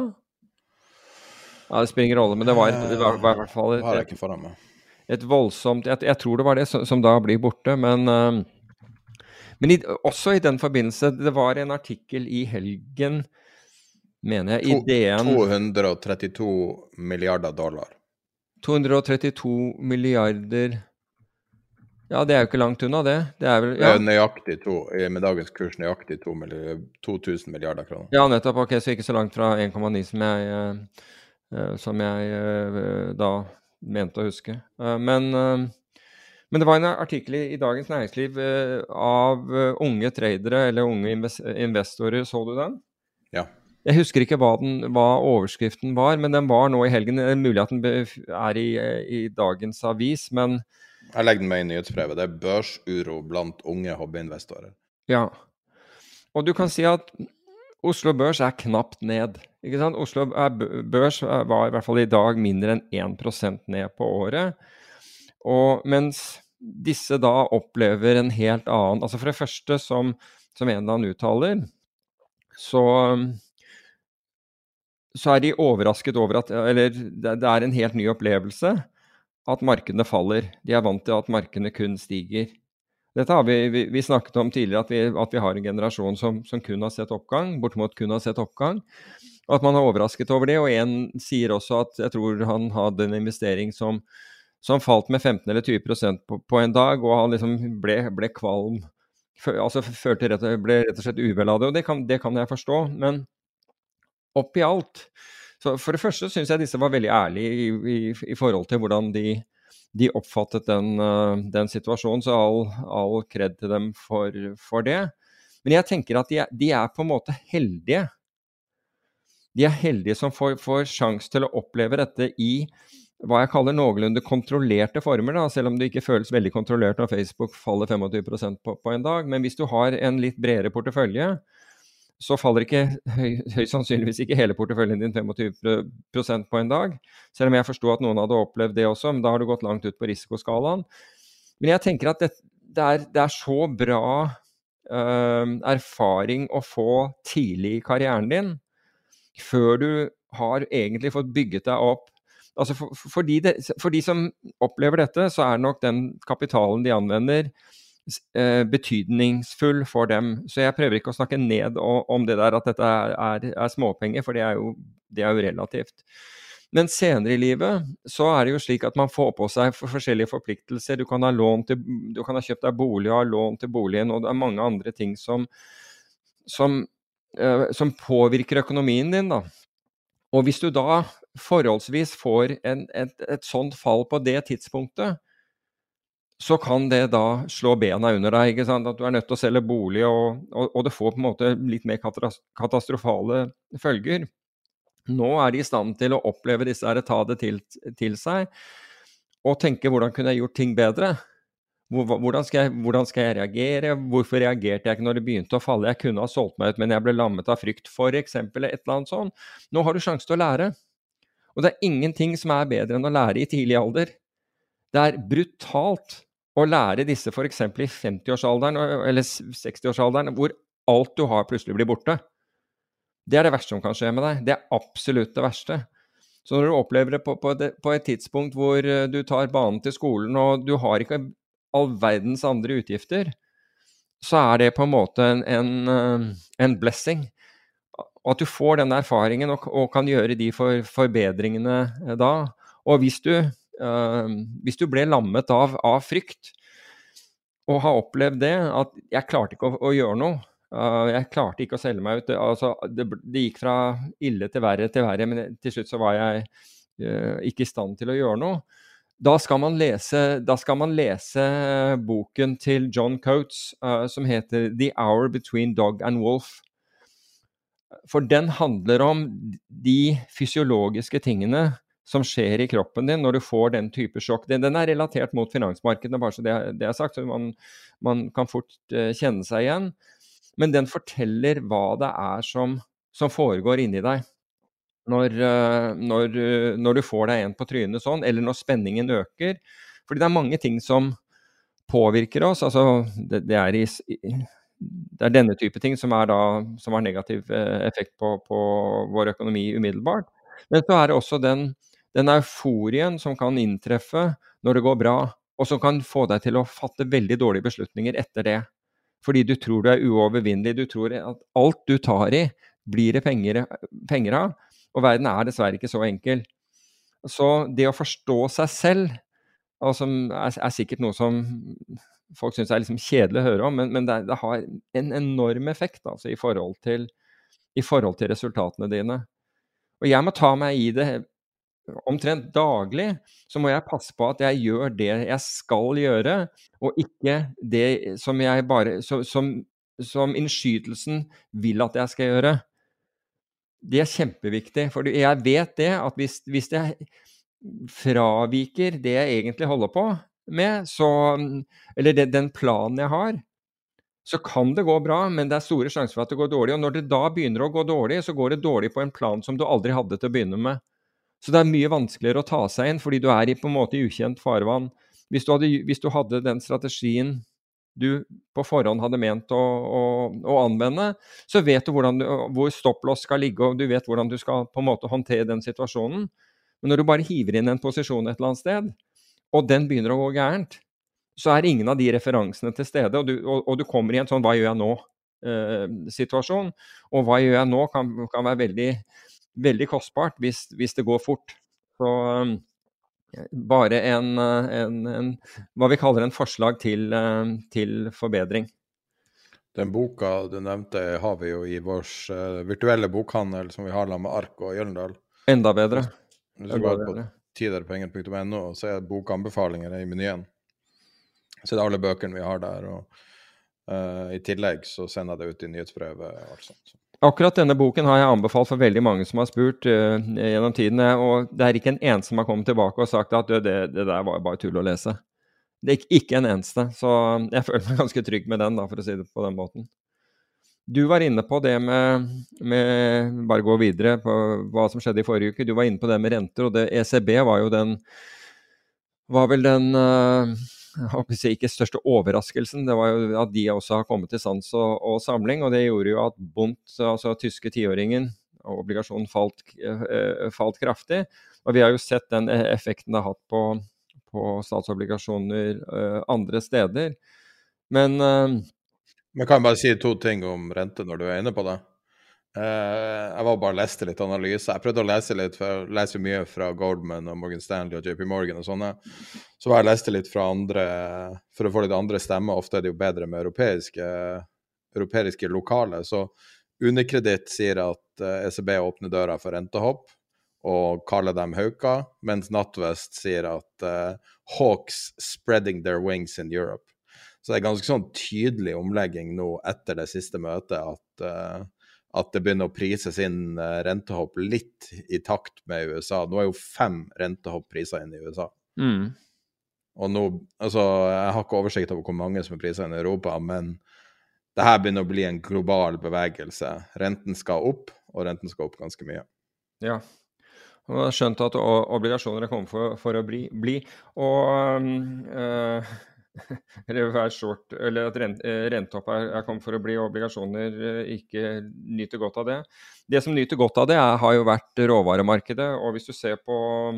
Ja, det spiller ingen rolle, men det var, det var, var i hvert fall et, har jeg ikke foran meg. Et voldsomt, jeg, jeg tror det var det som, som da blir borte, men... Uh, Men i, også i den forbindelse, det var en artikkel i helgen, mener jeg, i D N... to hundre og trettito milliarder dollar. to hundre og trettito milliarder... Ja, det er jo ikke langt unna det. Det er vel... Ja. Det er nøyaktig to, med dagens kurs nøyaktig to, to tusen milliarder kroner. Ja, nettopp, ok, så ikke så langt fra en komma ni som jeg, uh, som jeg uh, da mente å huske. Uh, men... Uh, Men det var en artikkel i, i Dagens Næringsliv eh, av uh, unge tradere eller unge invest- investorer, så du den? Ja. Jeg husker ikke hva, den, hva overskriften var, men den var nå i helgen. Det er mulig at den er i, i dagens avis, men... Jeg legger den med i nyhetsbrevet. Det er børsuro blant unge hobbyinvestorer. Ja. Og du kan si at Oslo Børs er knapt ned, ikke sant? Oslo er, Børs var i hvert fall i dag mindre enn en prosent ned på året, og mens disse da opplever en helt annen, altså for det første som, som en eller annen uttaler, så, så er de overrasket over at, eller det, det er en helt ny opplevelse at markedene faller. De er vant til at markedene kun stiger. Dette har vi, vi, vi snakket om tidligere, at vi, at vi har en generasjon som, som kun har sett oppgang, bortimot kun har sett oppgang, og at man er overrasket over det, og en sier også at jeg tror han hadde en investering som, som falt med femten eller tjue prosent på, på en dag, og han liksom ble, ble kvalm, altså følte rett, ble rett og slett uvel av det, og det kan, det kan jeg forstå, men opp i alt, så for det første synes jeg disse var veldig ærlige i, i, i forhold til hvordan de De oppfattet den, den situasjonen, så all, all kred til dem for, for det. Men jeg tenker at de er, de er på en måte heldige. De er heldige som får, får sjans til å oppleve dette i hva jeg kaller noenlunde kontrollerte former, da, selv om det ikke føles veldig kontrollert når Facebook faller tjuefem prosent på, på en dag. Men hvis du har en litt bredere portefølje, så faller ikke høy, høyst sannsynligvis ikke hele porteføljen din tjuefem prosent på en dag, selv om jeg forstår at noen hadde opplevd det også, men da har du gått langt ut på risikoskalaen. Men jeg tenker at det, det, er, det er så bra øh, erfaring å få tidlig i karrieren din, før du har egentlig fått bygget deg opp. Altså for, for, de, for de som opplever dette, så er nok den kapitalen de anvender betydningsfull for dem. Så jeg prøver ikke å snakke ned om det der at dette er, er, er småpenger, for det er, jo, det er jo relativt. Men senere i livet så er det jo slik at man får på seg for forskjellige forpliktelser. Du kan ha lån til, du kan ha kjøpt deg bolig og ha lån til boligen, og det er mange andre ting som, som, uh, som påvirker økonomien din da. Og hvis du da forholdsvis får en, et, et sånt fall på det tidspunktet, så kan det da slå bena under deg, ikke sant? At du er nødt til å selge bolig, og, og, og det får på en måte litt mer katastrofale følger. Nå er de i stand til å oppleve disse her, ta det til, til seg, og tenke hvordan kunne jeg gjort ting bedre? Hvordan skal, jeg, hvordan skal jeg reagere? Hvorfor reagerte jeg ikke når det begynte å falle? Jeg kunne ha solgt meg ut, men jeg ble lammet av frykt, for eksempel, et eller annet sånt. Nå har du sjanse til å lære. Og det er ingenting som er bedre enn å lære i tidlig alder. Det er brutalt å lære disse for eksempel i femti-årsalderen eller seksti-årsalderen, hvor alt du har plutselig blir borte. Det er det verste som kan skje med deg. Det er absolutt det verste. Så når du opplever det på, på, det, på et tidspunkt hvor du tar banen til skolen, og du har ikke all verdens andre utgifter, så er det på en måte en, en, en blessing. Og at du får den erfaringen og, og kan gjøre de for, forbedringene da. Og hvis du Uh, hvis du ble lammet av, av frykt og har opplevd det, at jeg klarte ikke å, å gjøre noe, uh, jeg klarte ikke å selge meg ut, det, altså, det, det gikk fra ille til verre til verre, men til slutt så var jeg uh, ikke i stand til å gjøre noe, da skal man lese, da skal man lese boken til John Coates uh, som heter The Hour Between Dog and Wolf. For den handler om de fysiologiske tingene som skjer i kroppen din når du får den type sjokk. Den, den er relatert mot finansmarkedene, bare så det, det er sagt, så man, man kan fort uh, kjenne seg igjen. Men den forteller hva det er som, som foregår inni deg når, uh, når, uh, når du får deg en på trynet sånn, eller når spenningen øker. Fordi det er mange ting som påvirker oss, altså det, det, er, i, det er denne type ting som, er da, som har negativ uh, effekt på, på vår økonomi umiddelbart. Men så er det også den Den euforien som kan inntreffe når det går bra, og som kan få deg til å fatte veldig dårlige beslutninger etter det. Fordi du tror du er uovervinnelig, du tror at alt du tar i blir det penger, penger av, og verden er dessverre ikke så enkel. Så det å forstå seg selv, altså, er, er sikkert noe som folk synes er liksom kjedelig å høre om, men, men det, det har en enorm effekt altså, i, forhold til, i forhold til resultatene dine. Og jeg må ta meg i det omtrent daglig, så må jeg passe på at jeg gjør det jeg skal gjøre, og ikke det som jeg bare, så, som, som innskytelsen vil at jeg skal gjøre. Det er kjempeviktig, for jeg vet det, at hvis, hvis jeg fraviker det jeg egentlig holder på med, så, eller det, den planen jeg har, så kan det gå bra, men det er store sjanser for at det går dårlig. Og når det da begynner å gå dårlig, så går det dårlig på en plan som du aldri hadde til å begynne med. Så det er mye vanskeligere å ta seg inn, fordi du er i på en måte i ukjent farvann. Hvis du hadde, hvis du hadde den strategien du på forhånd hadde ment å, å, å anvende, så vet du, hvordan du hvor stopplås skal ligge, og du vet hvordan du skal på en måte håndtere den situasjonen. Men når du bare hiver inn en posisjon et eller annet sted, og den begynner å gå gærent, så er ingen av de referansene til stede, og du, og, og du kommer i en sånn «hva gjør jeg nå?» situasjon, og «hva gjør jeg nå?» kan, kan være veldig, veldig kostbart hvis, hvis det går fort. Så um, bare en, en, en, hva vi kaller en forslag til, um, til forbedring. Den boka du nevnte har vi jo i vår uh, virtuelle bokhandel som vi har med Ark og Jølndal. Enda bedre. Hvis du går på tiderpenger punktum no, så er bokanbefalinger i menyen. Så det er alle bøkene vi har der, og uh, i tillegg så sender jeg det ut i nyhetsbrevet og alt sånt. Akkurat denne boken har jeg anbefalt for veldig mange som har spurt uh, gjennom tiden, og det er ikke en eneste som har kommet tilbake og sagt at det, det der var bare tull å lese. Det er ikke en eneste, så jeg føler meg ganske trygg med den da, for å si det på den måten. Du var inne på det med, med bare gå videre på hva som skjedde i forrige uke, du var inne på det med renter, og det E C B var jo den, var vel den... Uh, jeg håper ikke, ikke største overraskelsen, det var jo at de også har kommet til sans og, og samling, og det gjorde jo at Bund, altså tyske tiåringen, og obligasjonen falt, eh, falt kraftig, og vi har jo sett den effekten det har hatt på, på statsobligasjoner eh, andre steder. Men... Eh, Men kan jeg bare si to ting om rente når du er inne på det? Uh, jeg var bare leste litt analyse. Jeg prøvde å lese litt, for jeg leser mye fra Goldman og Morgan Stanley og J P Morgan og sånne. Så var jeg leste litt fra andre, for å få litt andre stemmer. Ofte er det jo bedre med europeiske, europeiske lokale. Så Unikreditt sier at uh, E C B åpner døra for rentehopp og kaller dem hauka, mens Natvest sier at uh, hawks spreading their wings in Europe. Så det er ganske sånn tydelig omlegging nå etter det siste møtet at uh, at det begynner å prises inn uh, rentehopp litt i takt med U S A. Nå er jo fem rentehopp priset inn i U S A. Mm. Og nå, altså, jeg har ikke oversikt over hvor mange som er priset inn i Europa, men det her begynner å bli en global bevegelse. Renten skal opp, og renten skal opp ganske mye. Ja, og jeg har skjønt at obligasjoner er kommet for, for å bli, bli. Og... Um, uh... eller være short, eller at rentehopp er, er kommet for å bli, obligasjoner ikke nyter godt av det. Det som nyter godt av det er, har jo vært råvaremarkedet, og hvis du ser på,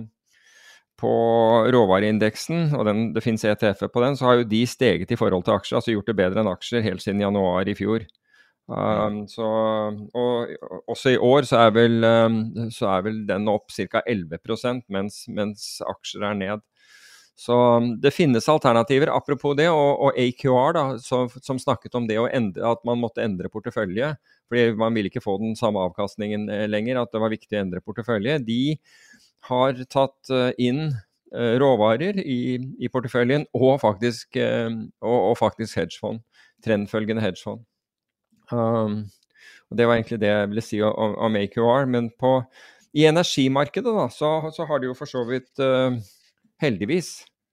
på råvareindeksen, og den, det finnes E T F-er på den, så har jo de steget i forhold til aksjer, altså gjort det bedre enn aksjer helt siden januar i fjor. Um, så, og også i år så er vel, um, så er vel den opp ca. elleve prosent, mens, mens aksjer er ned. Så det finnes alternativer, apropos det, og, og A Q R da, så, som snakket om det å endre, at man måtte endre portefølje, fordi man ville ikke få den samme avkastningen lenger, at det var viktig å endre portefølje. De har tatt inn uh, råvarer i, i porteføljen, og faktisk, uh, og, og faktisk hedgefond, trendfølgende hedgefond. Um, og det var egentlig det jeg ville si om, om A Q R, men på, i energimarkedet da, så, så har det jo for så vidt... Uh, heldigvis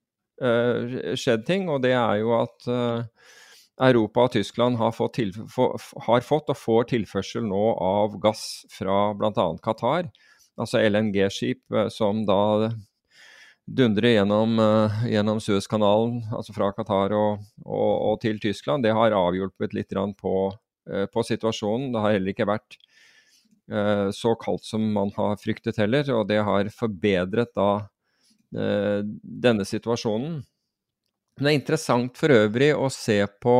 uh, skjedd ting, og det er jo at uh, Europa og Tyskland har fått, til, for, har fått og får tilførsel nå av gass fra blant annet Qatar, altså L N G-skip uh, som da dundrer gjennom, uh, gjennom Suezkanalen, altså fra Qatar og, og, og til Tyskland. Det har avhjulpet litt grann på, uh, på situasjonen. Det har heller ikke vært uh, så kaldt som man har fryktet heller, og det har forbedret da denne situasjonen. Det er interessant for øvrig å se på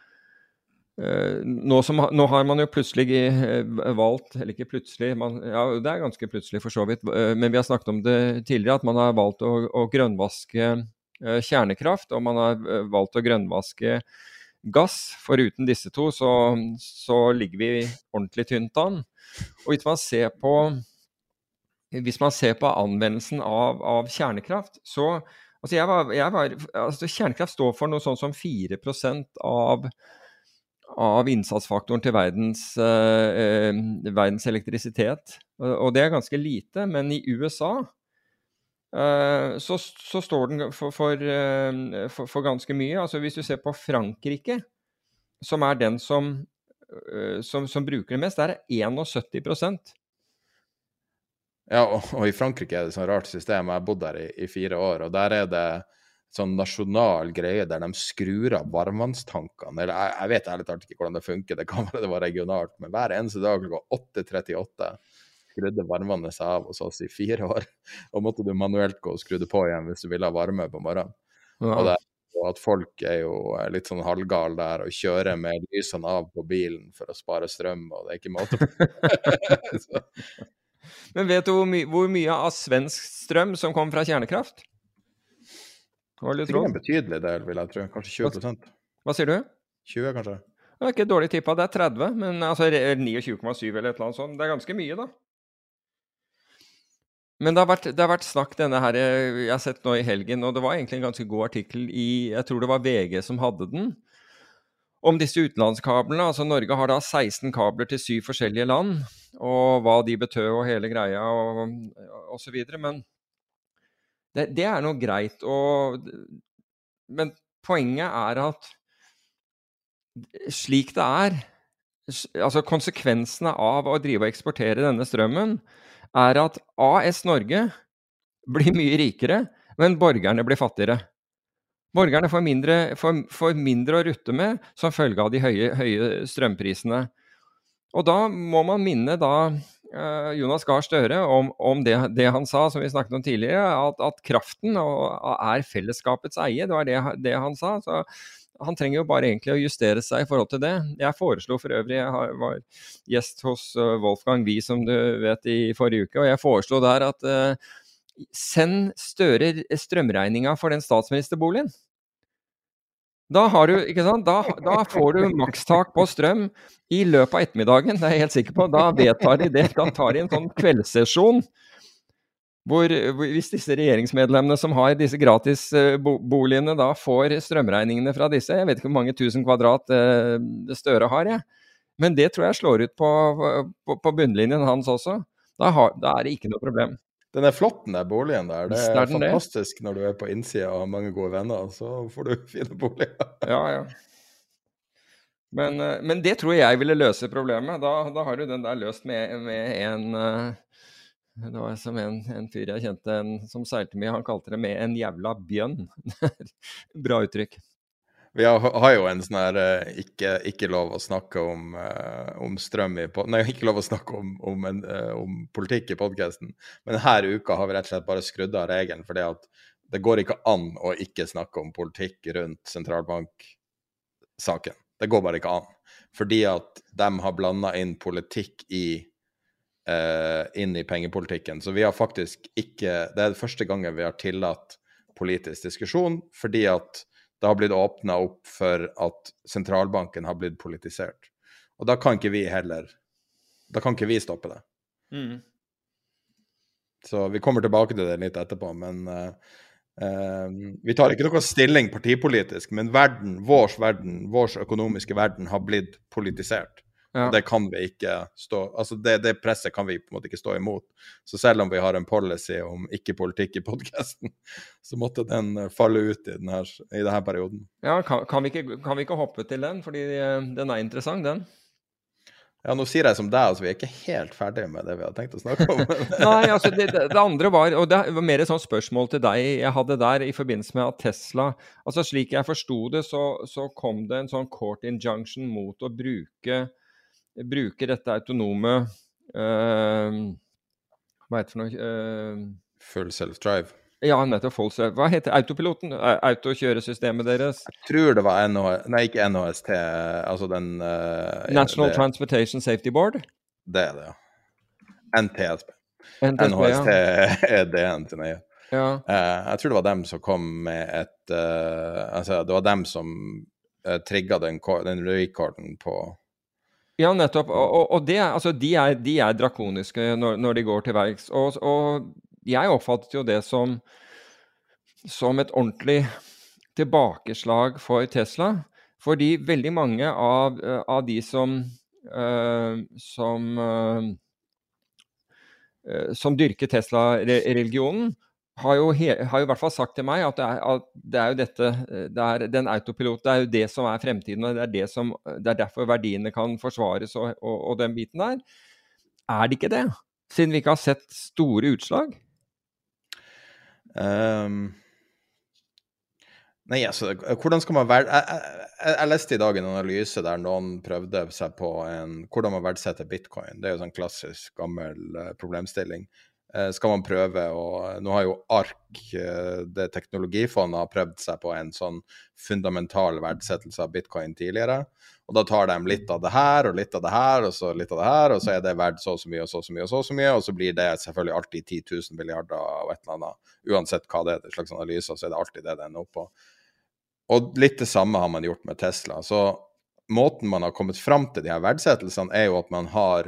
uh, nå, som, nå har man jo plutselig valgt, eller ikke plutselig, man, ja, det er ganske plutselig for så vidt, uh, men vi har snakket om det tidligere, at man har valgt å, å grønnvaske uh, kjernekraft, og man har uh, valgt å grønnvaske gass. Foruten disse to så, så ligger vi ordentlig tynt an. Og hvis man ser på Hvis man ser på anvendelsen av, av kjernekraft, så altså jeg var, jeg var, altså kjernekraft står for noe sånn som fire prosent av, av innsatsfaktoren til verdens, eh, verdens elektrisitet. Og, og det er ganske lite, men i U S A eh, så, så står den for, for, for, for ganske mye. Altså hvis du ser på Frankrike, som er den som, uh, som, som bruker det mest, der er syttien prosent. Ja, og, og i Frankrike er det sånn rart system. Jeg har bodd der i, i fire år, og der er det sånn nasjonal greie der de skrur av varmvannstankene. Eller jeg, jeg vet ærlig talt ikke hvordan det funker, det kan være det var regionalt, men hver eneste dag klokka åtte trettiåtte skrudde varmvannet seg av hos oss i fire år, og måtte du manuelt gå og skru det på igjen hvis du ville ha varme på morgenen. Ja. Og, det, og at folk er jo litt sånn halvgal der og kjører med lysene av på bilen for å spare strøm, og det er ikke måte på. Men vet du hvor, my hvor mye av svensk strøm som kommer fra kjernekraft? Det er en betydelig del, vil jeg tro. Kanskje tjue prosent. Hva sier du? tjue, kanskje. Det er ikke dårlig tippet, det er tretti, men altså tjueni komma syv eller et eller annet sånt. Det er ganske mye, da. Men det har vært, det har vært snakk denne her, jeg har sett nå i helgen, og det var egentlig en ganske god artikkel i, jeg tror det var V G som hadde den, om disse utenlandskablene. Altså Norge har da seksten kabler til syv forskjellige land, og hva de betød og hele greia og, og så videre, men det, det er noe greit, og, men poenget er at slik det er, altså konsekvensene av å drive og eksportere denne strømmen, er at A S Norge blir mye rikere, men borgerne blir fattigere. Borgerne får mindre, får, får mindre å rutte med som følge av de høye, høye strømprisene. Og da må man minne da uh, Jonas Gahr Støre om, om det, det han sa, som vi snakket om tidligere, at, at kraften og, er fellesskapets eie. Det var det, det han sa. Så han trenger jo bare egentlig å justere seg i forhold til det. Jeg foreslo for øvrig, jeg var gjest hos uh, Wolfgang Wie, som du vet, i forrige uke, og jeg foreslo der at uh, send Støre strømregninga for den statsministerboligen. Da har du, ikke sant? Da, da får du makstak på strøm i løpet av ettermiddagen, det er jeg helt sikker på. Da vedtar de det, da tar de en sånn kveldssesjon, hvor, hvor hvis disse regjeringsmedlemmene som har disse gratis uh, boligene da får strømregningene fra disse, jeg vet ikke hvor mange tusen kvadrat uh, Støre har, jeg. Men det tror jeg slår ut på, på, på bunnlinjen hans også. Da, har, da er det ikke noe problem. Den er flott, den der boligen der. Det er, er fantastisk det? Når du er på innsida og har mange gode venner, så får du fine boliger. Ja, ja. Men, men det tror jeg ville løse problemet. Da, da har du den der løst med, med en, det var som en, en fyr jeg kjente en, som seilte mye, han kalte det med en jævla bjønn. Bra uttrykk. Vi har, har jo en sånn her uh, ikke, ikke lov å snakke om, uh, om strøm i pod- Nei, ikke lov å snakke om, om, en, uh, om politikk i podcasten. Men denne uka har vi rett og slett bare skrudd av regelen, fordi at det går ikke an å ikke snakke om politikk rundt sentralbanksaken. Det går bare ikke an. Fordi at de har blandet inn politikk i, uh, inn i pengepolitikken. Så vi har faktisk ikke, det er det første gangen vi har tillatt politisk diskusjon, fordi at det har blitt åpnet opp for at sentralbanken har blitt politisert. Og da kan ikke vi heller, da kan ikke vi stoppe det. Mm. Så vi kommer tilbake til det litt etterpå, men uh, uh, vi tar ikke noe stilling partipolitisk, men verden, vår verden, vår økonomiske verden har blitt politisert. Ja. Og det kan vi ikke stå, altså det, det presset kan vi på en måte ikke stå imot. Så selv om vi har en policy om ikke politikk i podcasten, så måtte den falle ut i denne, i denne perioden. Ja, kan, kan, vi ikke, kan vi ikke hoppe til den, fordi den er interessant, den. Ja, nå sier jeg som deg, altså vi er ikke helt ferdige med det vi har tenkt å snakke om. Nei, altså det, det andre var, og det var mer et sånt spørsmål til deg jeg hadde der i forbindelse med at Tesla, altså slik jeg forstod det, så, så kom det en sånn court injunction mot å bruke bruker dette autonome uh, hva heter det for noe? Uh, Full self-drive. Ja, nettopp full self. Hva heter autopiloten? Autokjøresystemet deres? Jeg tror det var N H S, nei ikke N H S T, altså den... Uh, National det, Transportation Safety Board? Det er det, ja. N T S B. N T S B, N H S T ja. er D N til nøye. Ja. Uh, jeg tror det var dem som kom med et... Uh, altså, det var dem som uh, trigget den, den recorden på... Ja, nettopp. Og, og, og det, altså, de, er, de er drakoniske når, når de går til verks. Og, og jeg oppfattet jo det som, som et ordentlig tilbakeslag for Tesla. Fordi veldig mange av, av de som, uh, som, uh, som dyrker Tesla-religionen, har jo, he, har jo i hvert fall sagt til meg at det er, at det er jo dette, det er den autopilot, det er jo det som er fremtiden, og det er, det som, det er derfor verdiene kan forsvares og, og, og den biten der. Er det ikke det? Siden vi ikke har sett store utslag? Um, nei, altså, hvordan skal man være... Jeg, jeg, jeg leste i dag en analyse der noen prøvde seg på en, hvordan man verdsetter bitcoin. Det er jo sånn klassisk gammel uh, problemstilling. Uh, skal man prøve, og nå har jo ARK, uh, det teknologifondet, har prøvd seg på en sånn fundamental verdsettelse av bitcoin tidligere. Og da tar de litt av det her, og litt av det her, og så litt av det her, og så er det verdt så og så mye, og så og så mye, og så og så mye, og så blir det selvfølgelig alltid ti tusen milliarder og et eller annet. Uansett hva det er, det slags analyser, så er det alltid det det ender opp på. Og litt det samme har man gjort med Tesla. Så måten man har kommet frem til de her verdsettelsene er jo at man har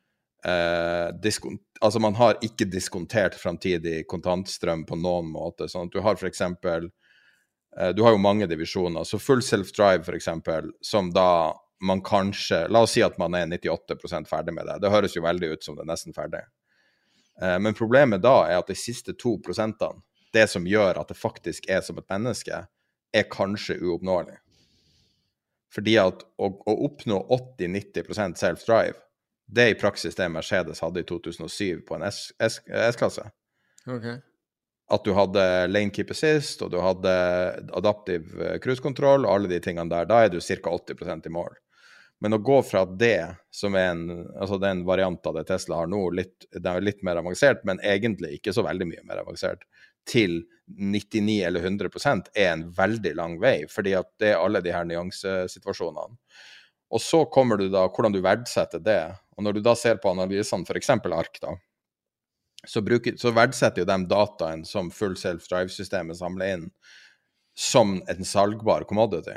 eh, diskont, altså man har ikke diskontert fremtidig kontantstrøm på noen måte. Sånn at du har for eksempel, eh, du har jo mange divisjoner, så full self-drive for eksempel, som da man kanskje, la oss si at man er nittiåtte prosent ferdig med det. Det høres jo veldig ut som det er nesten ferdig. Eh, men problemet da er at de siste to prosentene, det som gjør at det faktisk er som et menneske, er kanskje uoppnåelig. Fordi at å, å oppnå åtti til nitti prosent self-drive, det er i praksis det Mercedes hadde i to tusen og syv på en S-klasse. Okay. At du hadde lane keep assist, og du hadde adaptive cruise-kontroll, og alle de tingene der, da er du cirka åtti prosent i mål. Men å gå fra det, som er en, altså det er en variant av det Tesla har nå, litt, det er litt mer avansert, men egentlig ikke så veldig mye mer avansert, til nittini eller hundre prosent er en veldig lang vei, fordi at det er alle de her nyansesituasjonene. Og så kommer du da, hvordan du verdsetter det, og når du da ser på analysene, for eksempel ARK da, så, bruker, så verdsetter jo de dataen som full self-drive-systemet samler inn, som en salgbar commodity.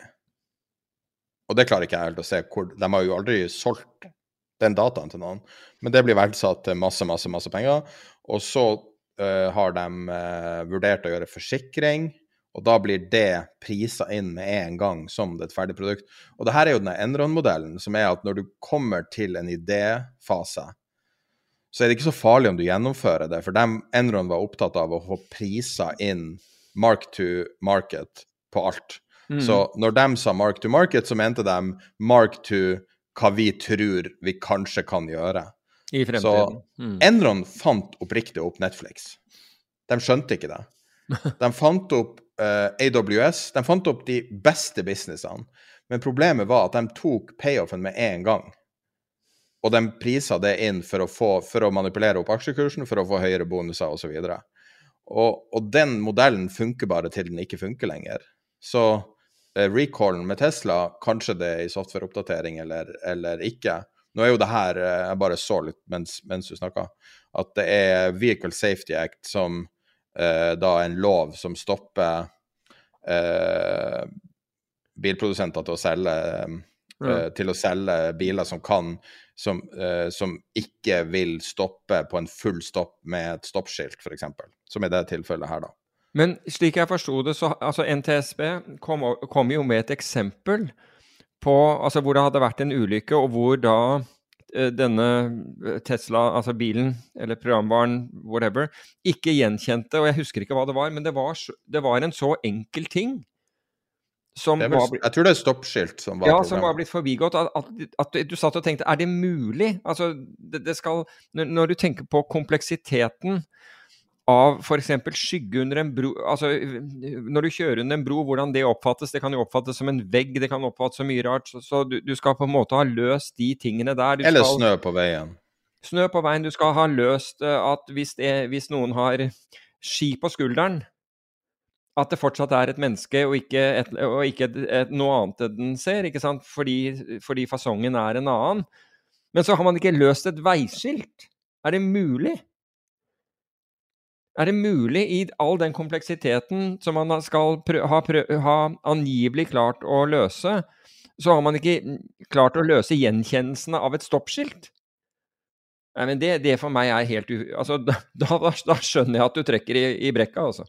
Og det klarer ikke jeg helt å se, hvor, de har jo aldri solgt den dataen til noen, men det blir verdsatt til masse, masse, masse penger, og så Uh, har de uh, vurdert å gjøre forsikring, og da blir det priset inn med en gang som det er et ferdig produkt. Og det her er jo denne Enron-modellen, som er at når du kommer til en idéfase, så er det ikke så farlig om du gjennomfører det, for de, Enron var opptatt av å få priset inn mark to market på alt. Mm. Så når de sa mark to market, så mente de mark to hva vi tror vi kanskje kan gjøre. I fremtiden. Så mm. Enron fant oppriktig opp Netflix. De skjønte ikke det. De fant opp uh, A W S, de fant opp de beste businessene, men problemet var at de tok payoffen med en gang. Og de priset det inn for å, få, for å manipulere opp aksjekursen, for å få høyere bonuser og så videre. Og, og den modellen funker bare til den ikke funker lenger. Så uh, recallen med Tesla, kanskje det er i softwareoppdatering eller, eller ikke. Nå er jo det her, jeg bare så litt mens, mens du snakket, at det er Vehicle Safety Act som eh, da er en lov som stopper eh, bilprodusenter til å selge, eh, ja. til å selge biler som kan, som, eh, som ikke vil stoppe på en full stopp med et stoppskilt, for eksempel, som er det tilfellet her da. Men slik jeg forstod det, så altså N T S B kom, kom jo med et eksempel på, altså hvor det hadde vært en ulykke, og hvor da eh, denne Tesla, altså bilen, eller programvaren, whatever, ikke gjenkjente, og jeg husker ikke hva det var, men det var, det var en så enkel ting som det vel, var... Jeg tror det er stoppskilt som var ja, programmet. Som var blitt forbigått, at, at, at du satt og tenkte, er det mulig? Altså, det, det skal, når, når du tenker på kompleksiteten av for eksempel skygge under en bro, altså når du kjører under en bro, hvordan det oppfattes, det kan jo oppfattes som en vegg, det kan oppfattes så mye rart, så, så du, du skal på en måte ha løst de tingene der. Du Eller skal, snø på veien. Snø på veien, du skal ha løst at hvis, det, hvis noen har ski på skulderen, at det fortsatt er et menneske og ikke, et, og ikke et, et, noe annet den ser, ikke sant? Fordi, fordi fasongen er en annen. Men så har man ikke løst et veiskilt. Er det mulig? Er det mulig i all den kompleksiteten som man skal prø- ha, prø- ha angivelig klart å løse, så har man ikke klart å løse gjenkjennelsene av et stoppskilt? Nei, men det, det for meg er helt... U- altså, da, da, da skjønner jeg at du trekker i, i brekka, altså.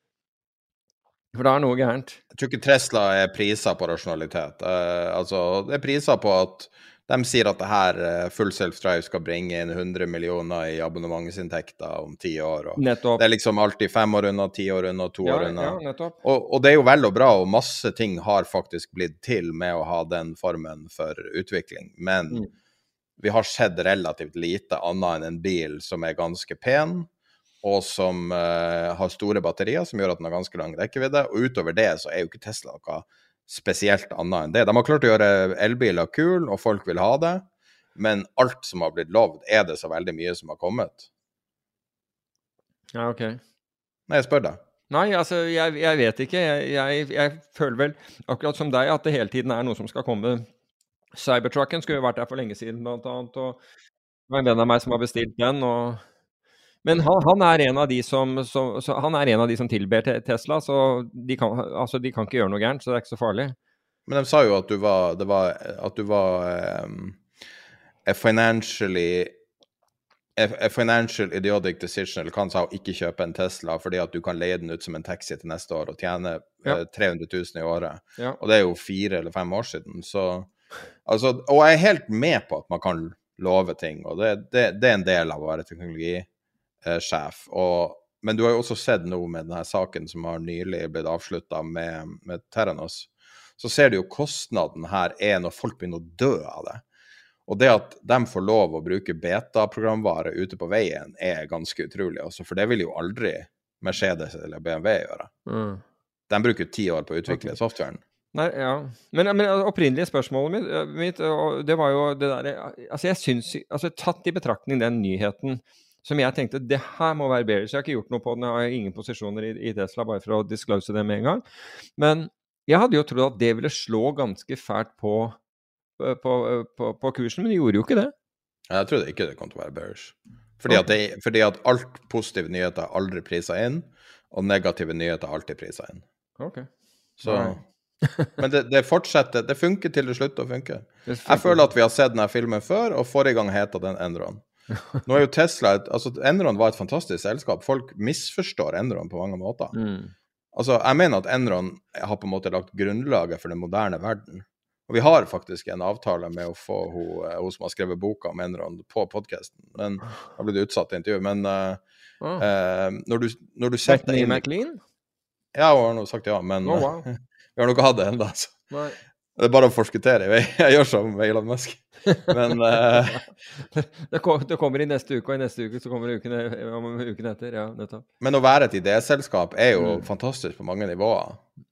For da er noe gærent. Jeg tror ikke Tesla er priser på rasjonalitet. Uh, altså, det er priser på at De sier at det her uh, full self-drive skal bringe inn hundre millioner i abonnementsinntekter om ti år. Og nettopp. Det er liksom alltid fem år unna, ti år unna, to ja, år unna. Ja, nettopp. Og, og det er jo vel og bra, og masse ting har faktisk blitt til med å ha den formen for utvikling. Men mm. vi har sett relativt lite annet enn en bil som er ganske pen, og som uh, har store batterier, som gjør at den har ganske lang rekkevidde. Og utover det så er jo ikke Tesla noe spesielt annet enn det. De har klart å gjøre elbiler kul, og folk vil ha det, men alt som har blitt lovd, er det så veldig mye som har kommet. Ja, ok. Nei, jeg spør deg. Nei, altså, jeg, jeg vet ikke. Jeg, jeg, jeg føler vel, akkurat som deg, at det hele tiden er noe som skal komme. Cybertrucken skulle jo vært der for lenge siden, blant annet, og det var en venn av meg som har bestilt den, og men han, han, er en av de som, så, så han er en av de som tilber te- Tesla, så de kan, altså de kan ikke gjøre noe gærent, så det er ikke så farlig. Men de sa jo at du var, det var, at du var um, a financially a, a financial idiotic decision, eller hva han sa, å ikke kjøpe en Tesla, fordi at du kan leie den ut som en taxi til neste år og tjene ja. uh, tre hundre tusen i året. Ja. Og det er jo fire eller fem år siden, så altså, og jeg er helt med på at man kan love ting, og det, det, det er en del av å være teknologi sjef, og, men du har jo også sett noe med denne saken som har nylig blitt avsluttet med, med Theranos, så ser du jo kostnaden her er når folk begynner å dø av det, og det at de får lov å bruke beta-programvare ute på veien er ganske utrolig, altså, for det vil jo aldri Mercedes eller B M W gjøre. Mm. De bruker ti år på å utvikle okay. softwaren. Nei, ja. Men, men opprinnelige spørsmålet mitt, mitt, det var jo det der, altså jeg synes, altså tatt i betraktning den nyheten, som jeg tenkte, det her må være bearish. Jeg har ikke gjort noe på den, jeg har ingen posisjoner i, i Tesla, bare for å disclose det med en gang. Men jeg hadde jo trodd at det ville slå ganske fælt på, på, på, på kursen, men det gjorde jo ikke det. Jeg trodde ikke det kom til å være bearish. Fordi, okay. at, det, fordi at alt positive nyheter aldri priser inn, og negative nyheter alltid priser inn. Ok. Så, men det, det fortsetter, det funker til det slutter å funke. Jeg føler at vi har sett denne filmen før, og forrige gang heter den Enron. Nå er jo Tesla, altså Enron var et fantastisk selskap. Folk misforstår Enron på mange måter. Mm. Altså, jeg mener at Enron har på en måte lagt grunnlaget for den moderne verden. Og vi har faktisk en avtale med å få hun, hun som har skrevet boka om Enron på podcasten. Men det har blitt utsatt til intervju. Men uh, oh. uh, når, du, når du setter inn... McLean? Ja, hun har nå sagt ja, men oh, wow. vi har nok hatt det enda. Altså. Nei. Det er bare å forskuttere. Jeg, jeg gjør som Elon Musk. Men uh... det, kom, det kommer i neste uke, og i neste uke så kommer det uken, om uken etter. Ja, nettopp. Men å være et idéselskap er jo mm. fantastisk på mange nivåer.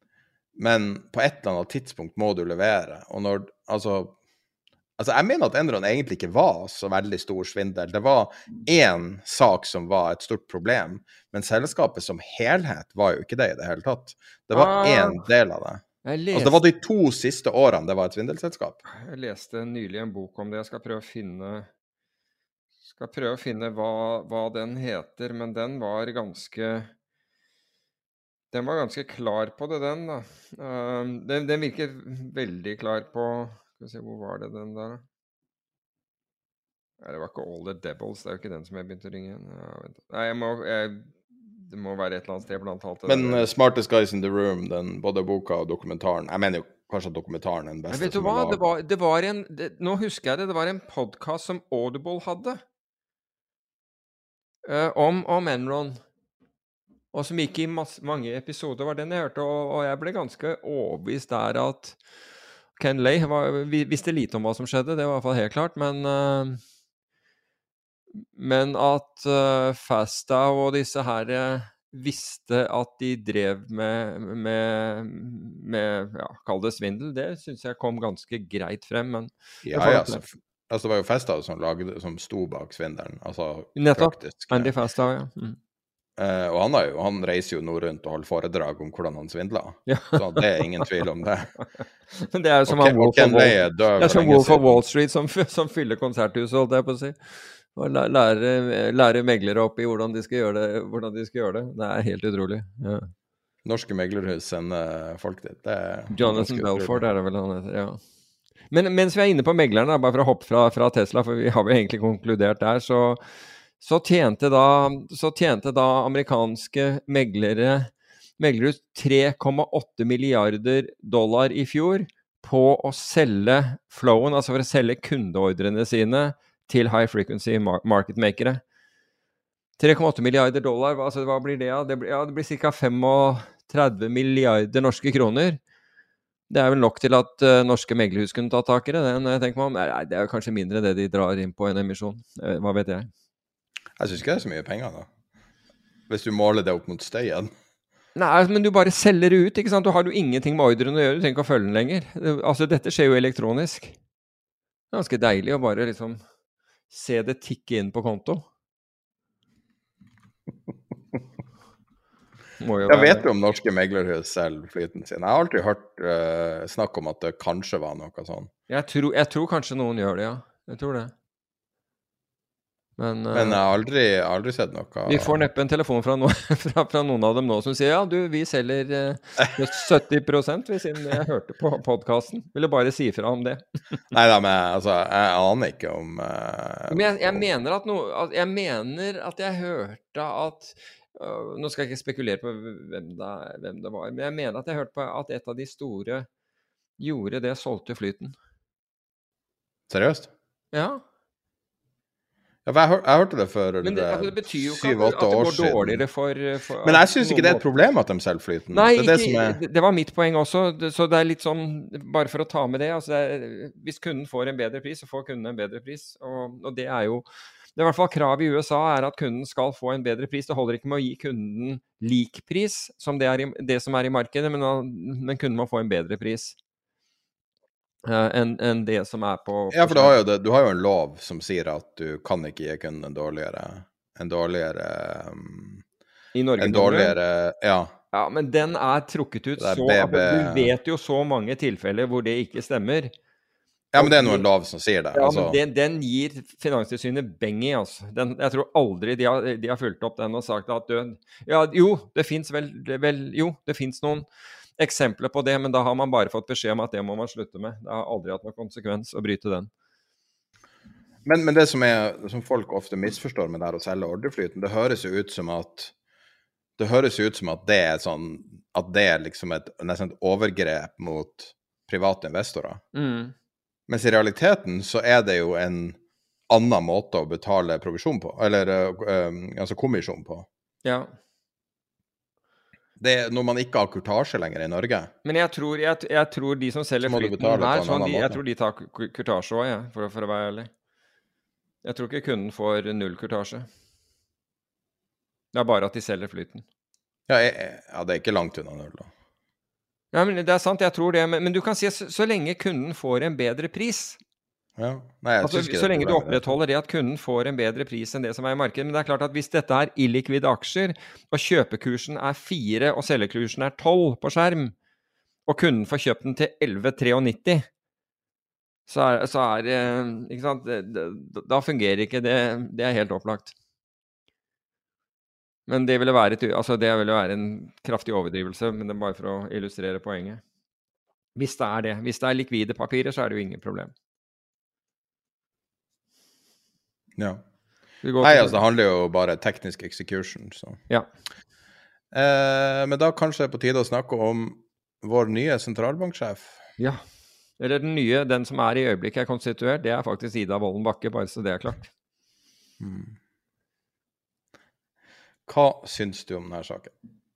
Men på et eller annet tidspunkt må du levere. Og når, altså, altså jeg mener at Enron egentlig ikke var så veldig stor svindel. Det var én sak som var et stort problem, men selskapet som helhet var jo ikke det i det hele tatt. Det var én ah. del av det. Leste... Altså, det var de to siste årene det var et svindelselskap. Jeg leste nylig en bok om det. Jeg skal prøve å finne, skal prøve å finne hva, hva den heter, men den var ganske den var ganske klar på det, den da. Uh, den, den virker veldig klar på, skal vi se, hvor var det den der? Nei, det var ikke All the Devils, det er jo ikke den som jeg begynte å ringe igjen. Ja, Nei, jeg må... Jeg, Det må være et eller annet sted blant alt det. Men uh, Smartest Guys in the Room, den, både boka og dokumentaren, jeg mener jo kanskje at dokumentaren er den beste. Men vet du hva, det var, det var en, det, nå husker jeg det, det var en podcast som Audible hadde, uh, om, om Enron, og som gikk i masse, mange episoder, var den jeg hørte, og, og jeg ble ganske overbevist der at Ken Lay var, visste lite om hva som skjedde, det var i hvert fall helt klart, men... Uh, Men at uh, Fasta og disse her uh, visste at de drev med, med, med ja, kall det svindel, det synes jeg kom ganske greit frem, men... Ja, ja, altså, altså det var jo Fasta som, lagde, som sto bak svindelen, altså nettopp, praktisk. Andy Fasta, ja. Mm. Uh, og han, jo, han reiser jo nå rundt og holder foredrag om hvordan han svindler, ja. Så det er ingen tvil om det. Men det er jo som okay, Wolf of Wall, det er som Wolf of Wall Street som, som fyller konserthuset, holdt jeg på å si. Og lære, lære meglere opp i hvordan de skal gjøre det, hvordan de skal gjøre det. Det er helt utrolig. Ja. Norske meglerhus sender folk dit. Det er Jonathan Belford er det vel han heter, ja. Men mens vi er inne på meglerne, bare for å hoppe fra, fra Tesla, for vi har jo egentlig konkludert der, så, så, tjente, da, så tjente da amerikanske meglere, meglere tre komma åtte milliarder dollar i fjor på å selge flowen, altså for å selge kundeordrene sine til high frequency market makere. tre komma åtte milliarder dollar, altså hva blir det? Ja, det blir, ja, det blir cirka trettifem milliarder norske kroner. Det er vel nok til at uh, norske meglerhus kunne ta tak i det. Jeg tenker meg om, nei, det er jo kanskje mindre det de drar inn på en emisjon. Hva vet jeg? Jeg synes ikke det er så mye penger da. Hvis du måler det opp mot støyen. Nei, men du bare selger det ut, ikke sant? Du har jo ingenting med ordren å gjøre, du trenger ikke å følge den lenger. Altså, dette skjer jo elektronisk. Det er ganske deilig å bare liksom se det tikke inn på konto. Jeg vet jo om norske meglerhus selv flyten sin. Jeg har alltid hørt uh, snakk om at det kanskje var noe sånn. Jeg tror, jeg tror kanskje noen gjør det, ja. Jeg tror det. Men, uh, Men jeg har aldri, aldri sett noe. Vi får neppe en telefon fra, no fra, fra noen av dem nå som sier, ja, du, vi selger uh, sytti prosent hvis jeg hørte på podcasten. Ville bare si fra om det. Neida, men altså, jeg aner ikke om... Uh, men jeg, jeg, mener at no, jeg mener at jeg hørte at Uh, nå skal jeg ikke spekulere på hvem det, hvem det var, men jeg mener at jeg hørte på at et av de store gjorde det, solgte flyten. Seriøst? Ja. Ja, for jeg, hør, jeg hørte det for men det, altså, det betyr jo ikke syv åtte år siden. Dårligere for, for, men jeg synes ikke det er et problem at de selger flyten. Nei, det, er det, ikke, som er... det var mitt poeng også, så det er litt sånn, bare for å ta med det, altså det er, hvis kunden får en bedre pris, så får kunden en bedre pris, og, og det er jo det er i hvert fall krav i U S A er at kunden skal få en bedre pris. Det holder ikke med å gi kunden lik pris, som det er i, det som er i markedet, men, men kunden må få en bedre pris uh, enn en det som er på... på ja, for du har, jo det, du har jo en lov som sier at du kan ikke gi kunden en dårligere... En dårligere... Um, I Norge? En dårligere... Ja. Ja, men den er trukket ut så... B B... Du vet jo så mange tilfeller hvor det ikke stemmer. Ja, men det er noen lov som sier det. Ja, altså. men den, den gir Finanstilsynet beng i, altså. Den, jeg tror aldri de har, de har fulgt opp den og sagt at død. Ja, jo, det finnes vel, vel, jo, det finnes noen eksempler på det, men da har man bare fått beskjed om at det må man slutte med. Det har aldri hatt noen konsekvens å bryte den. Men, men det som, er, som folk ofte misforstår med det her å selge ordreflyten, det høres jo ut som at det høres ut som at det er sånn, at det er liksom et nesten et overgrep mot private investorer. Mm. Mens i realiteten så er det jo en annen måte å betale provisjon på, eller uh, altså kommisjon på. Ja. Det er når man ikke har kurtasje lenger i Norge. Men jeg tror, jeg, jeg tror de som selger flyten her, sånn, de, jeg tror de tar kurtasje også, ja, for, for å være ærlig. Jeg tror ikke kunden får null kurtasje. Det er bare at de selger flyten. Ja, jeg, ja det er ikke langt unna null da. Ja, men det er sant, jeg tror det, men, men du kan si at så, så lenge kunden får en bedre pris, ja. Nei, jeg altså, så lenge du opprettholder det at kunden får en bedre pris enn det som er i markedet, men det er klart at hvis dette er illikvide aksjer, og kjøpekursen er fire, og selgekursen er tolv på skjerm, og kunden får kjøpt den til elleve komma nitti, så er, så er det, ikke sant, det, det, da fungerer ikke det, det er helt opplagt. Men det ville være, et, altså det ville være en kraftig overdrivelse, men det er bare for å illustrere poenget. Hvis det er det. Hvis det er likvide papirer, så er det jo ingen problem. Ja. Nei, altså det handler jo bare teknisk execution, så. Ja. Eh, men da kanskje det er på tide å snakke om vår nye sentralbanksjef. Ja. Eller den nye, den som er i øyeblikket er konstituert, det er faktisk Ida Wolden Bakke, bare så det er klart. Hmm. Hva syns du om denne saken?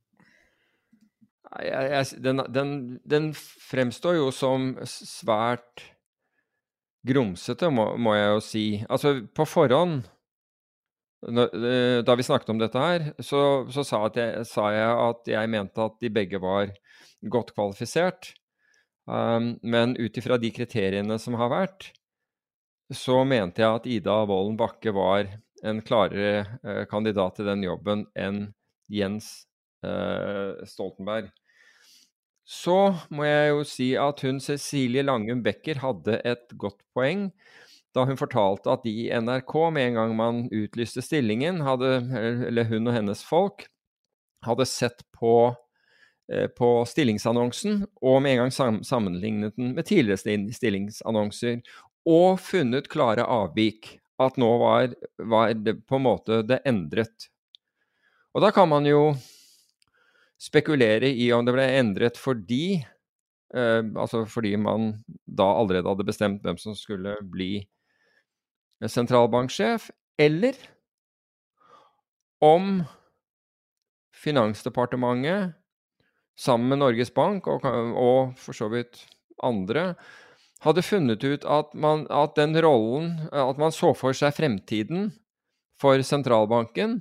Jeg, jeg, den, den, den fremstår jo som svært grumsete, må, må jeg jo si. Altså, på forhånd, da vi snakket om dette her, så, så sa, at jeg, sa jeg at jeg mente at de begge var godt kvalifisert. Um, men ut ifra de kriteriene som har vært, så mente jeg at Ida Wolden Bakke var en klarere eh, kandidat til den jobben enn Jens eh, Stoltenberg. Så må jeg jo si at hun Cecilie Langum Becker hadde et godt poeng da hun fortalte at de i N R K med en gang man utlyste stillingen, hadde, eller hun og hennes folk, hadde sett på, eh, på stillingsannonsen og med en gang sam- sammenlignet den med tidligere stillingsannonser og funnet klare avvik. At nå var, var det på en måte det endret. Og da kan man jo spekulere i om det ble endret fordi eh, altså fordi man da allerede hadde bestemt hvem som skulle bli sentralbanksjef, eller om Finansdepartementet sammen med Norges Bank og, og for så vidt andre hadde funnet ut at, man, at den rollen, at man så for seg fremtiden for sentralbanken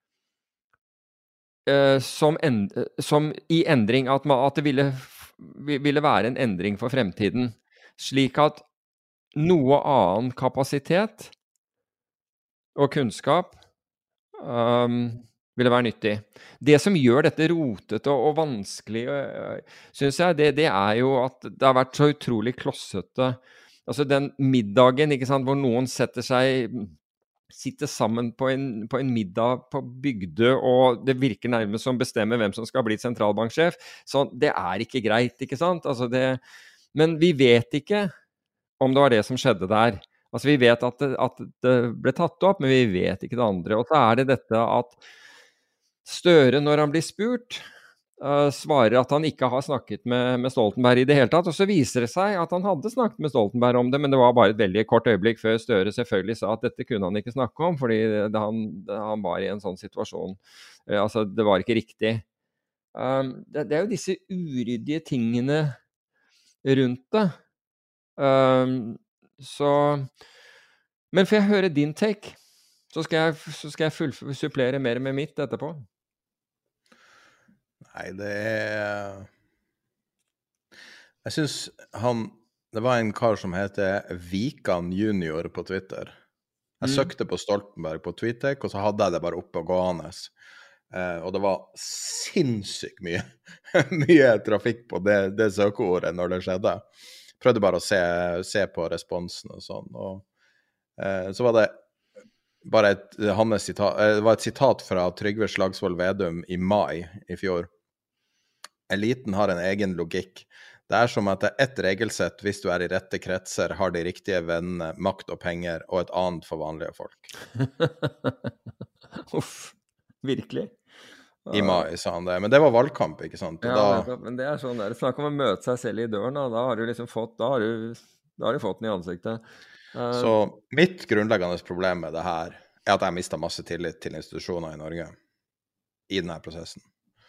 eh, som, end, som i endring, at, man, at det ville, ville være en endring for fremtiden, slik at noe annen kapasitet og kunnskap um, ville være nyttig. Det som gjør dette rotete og, og vanskelig, øh, synes jeg, det, det er jo at det har vært så utrolig klossete. Altså den middagen, ikke sant, hvor noen setter seg, sitter sammen på en, på en middag på Bygdø, og det virker nærmest som bestemmer hvem som skal bli sentralbanksjef. Så det er ikke greit, ikke sant? Altså det, men vi vet ikke om det var det som skjedde der. Altså vi vet at det, at det ble tatt opp, men vi vet ikke det andre. Og så er det dette at Støre, når han blir spurt, uh, svarer at han ikke har snakket med, med Stoltenberg i det hele tatt, og så viser det seg at han hadde snakket med Stoltenberg om det, men det var bare et veldig kort øyeblikk før Støre selvfølgelig sa at dette kunne han ikke snakke om, fordi det, han, det, han var i en sånn situasjon. Uh, altså, det var ikke riktig. Um, det, det er jo disse uryddige tingene rundt det. Um, så... Men får jeg høre din take? Så skal jeg, så skal jeg full, supplere mer med mitt etterpå. Nei, det er... Jeg synes han... Det var en kar som heter Vikan Junior på Twitter. Jeg mm. søkte på Stoltenberg på Twitter, og så hadde jeg det bare oppe og gående. Eh, og det var sinnssykt mye, mye trafikk på det, det søkeordet når det skjedde. Prøvde bare å se, se på responsen og sånn. Og eh, så var det bare et, hans sitat, det var et sitat fra Trygve Slagsvold Vedum i mai i fjor. Eliten har en egen logikk. Det er som at det er ett regelsett hvis du er i rette kretser, har de riktige vennene, makt og penger, og et annet for vanlige folk. Uff, virkelig? I mai, sa han det. Men det var valgkamp, ikke sant? Og ja, da... men det er sånn der. Snakk om å møte seg selv i døren, da, da har du liksom fått, da har du, da har du fått den i ansiktet. Uh... Så mitt grunnleggende problem med det her er at jeg mistet masse tillit til institusjoner i Norge i denne prosessen.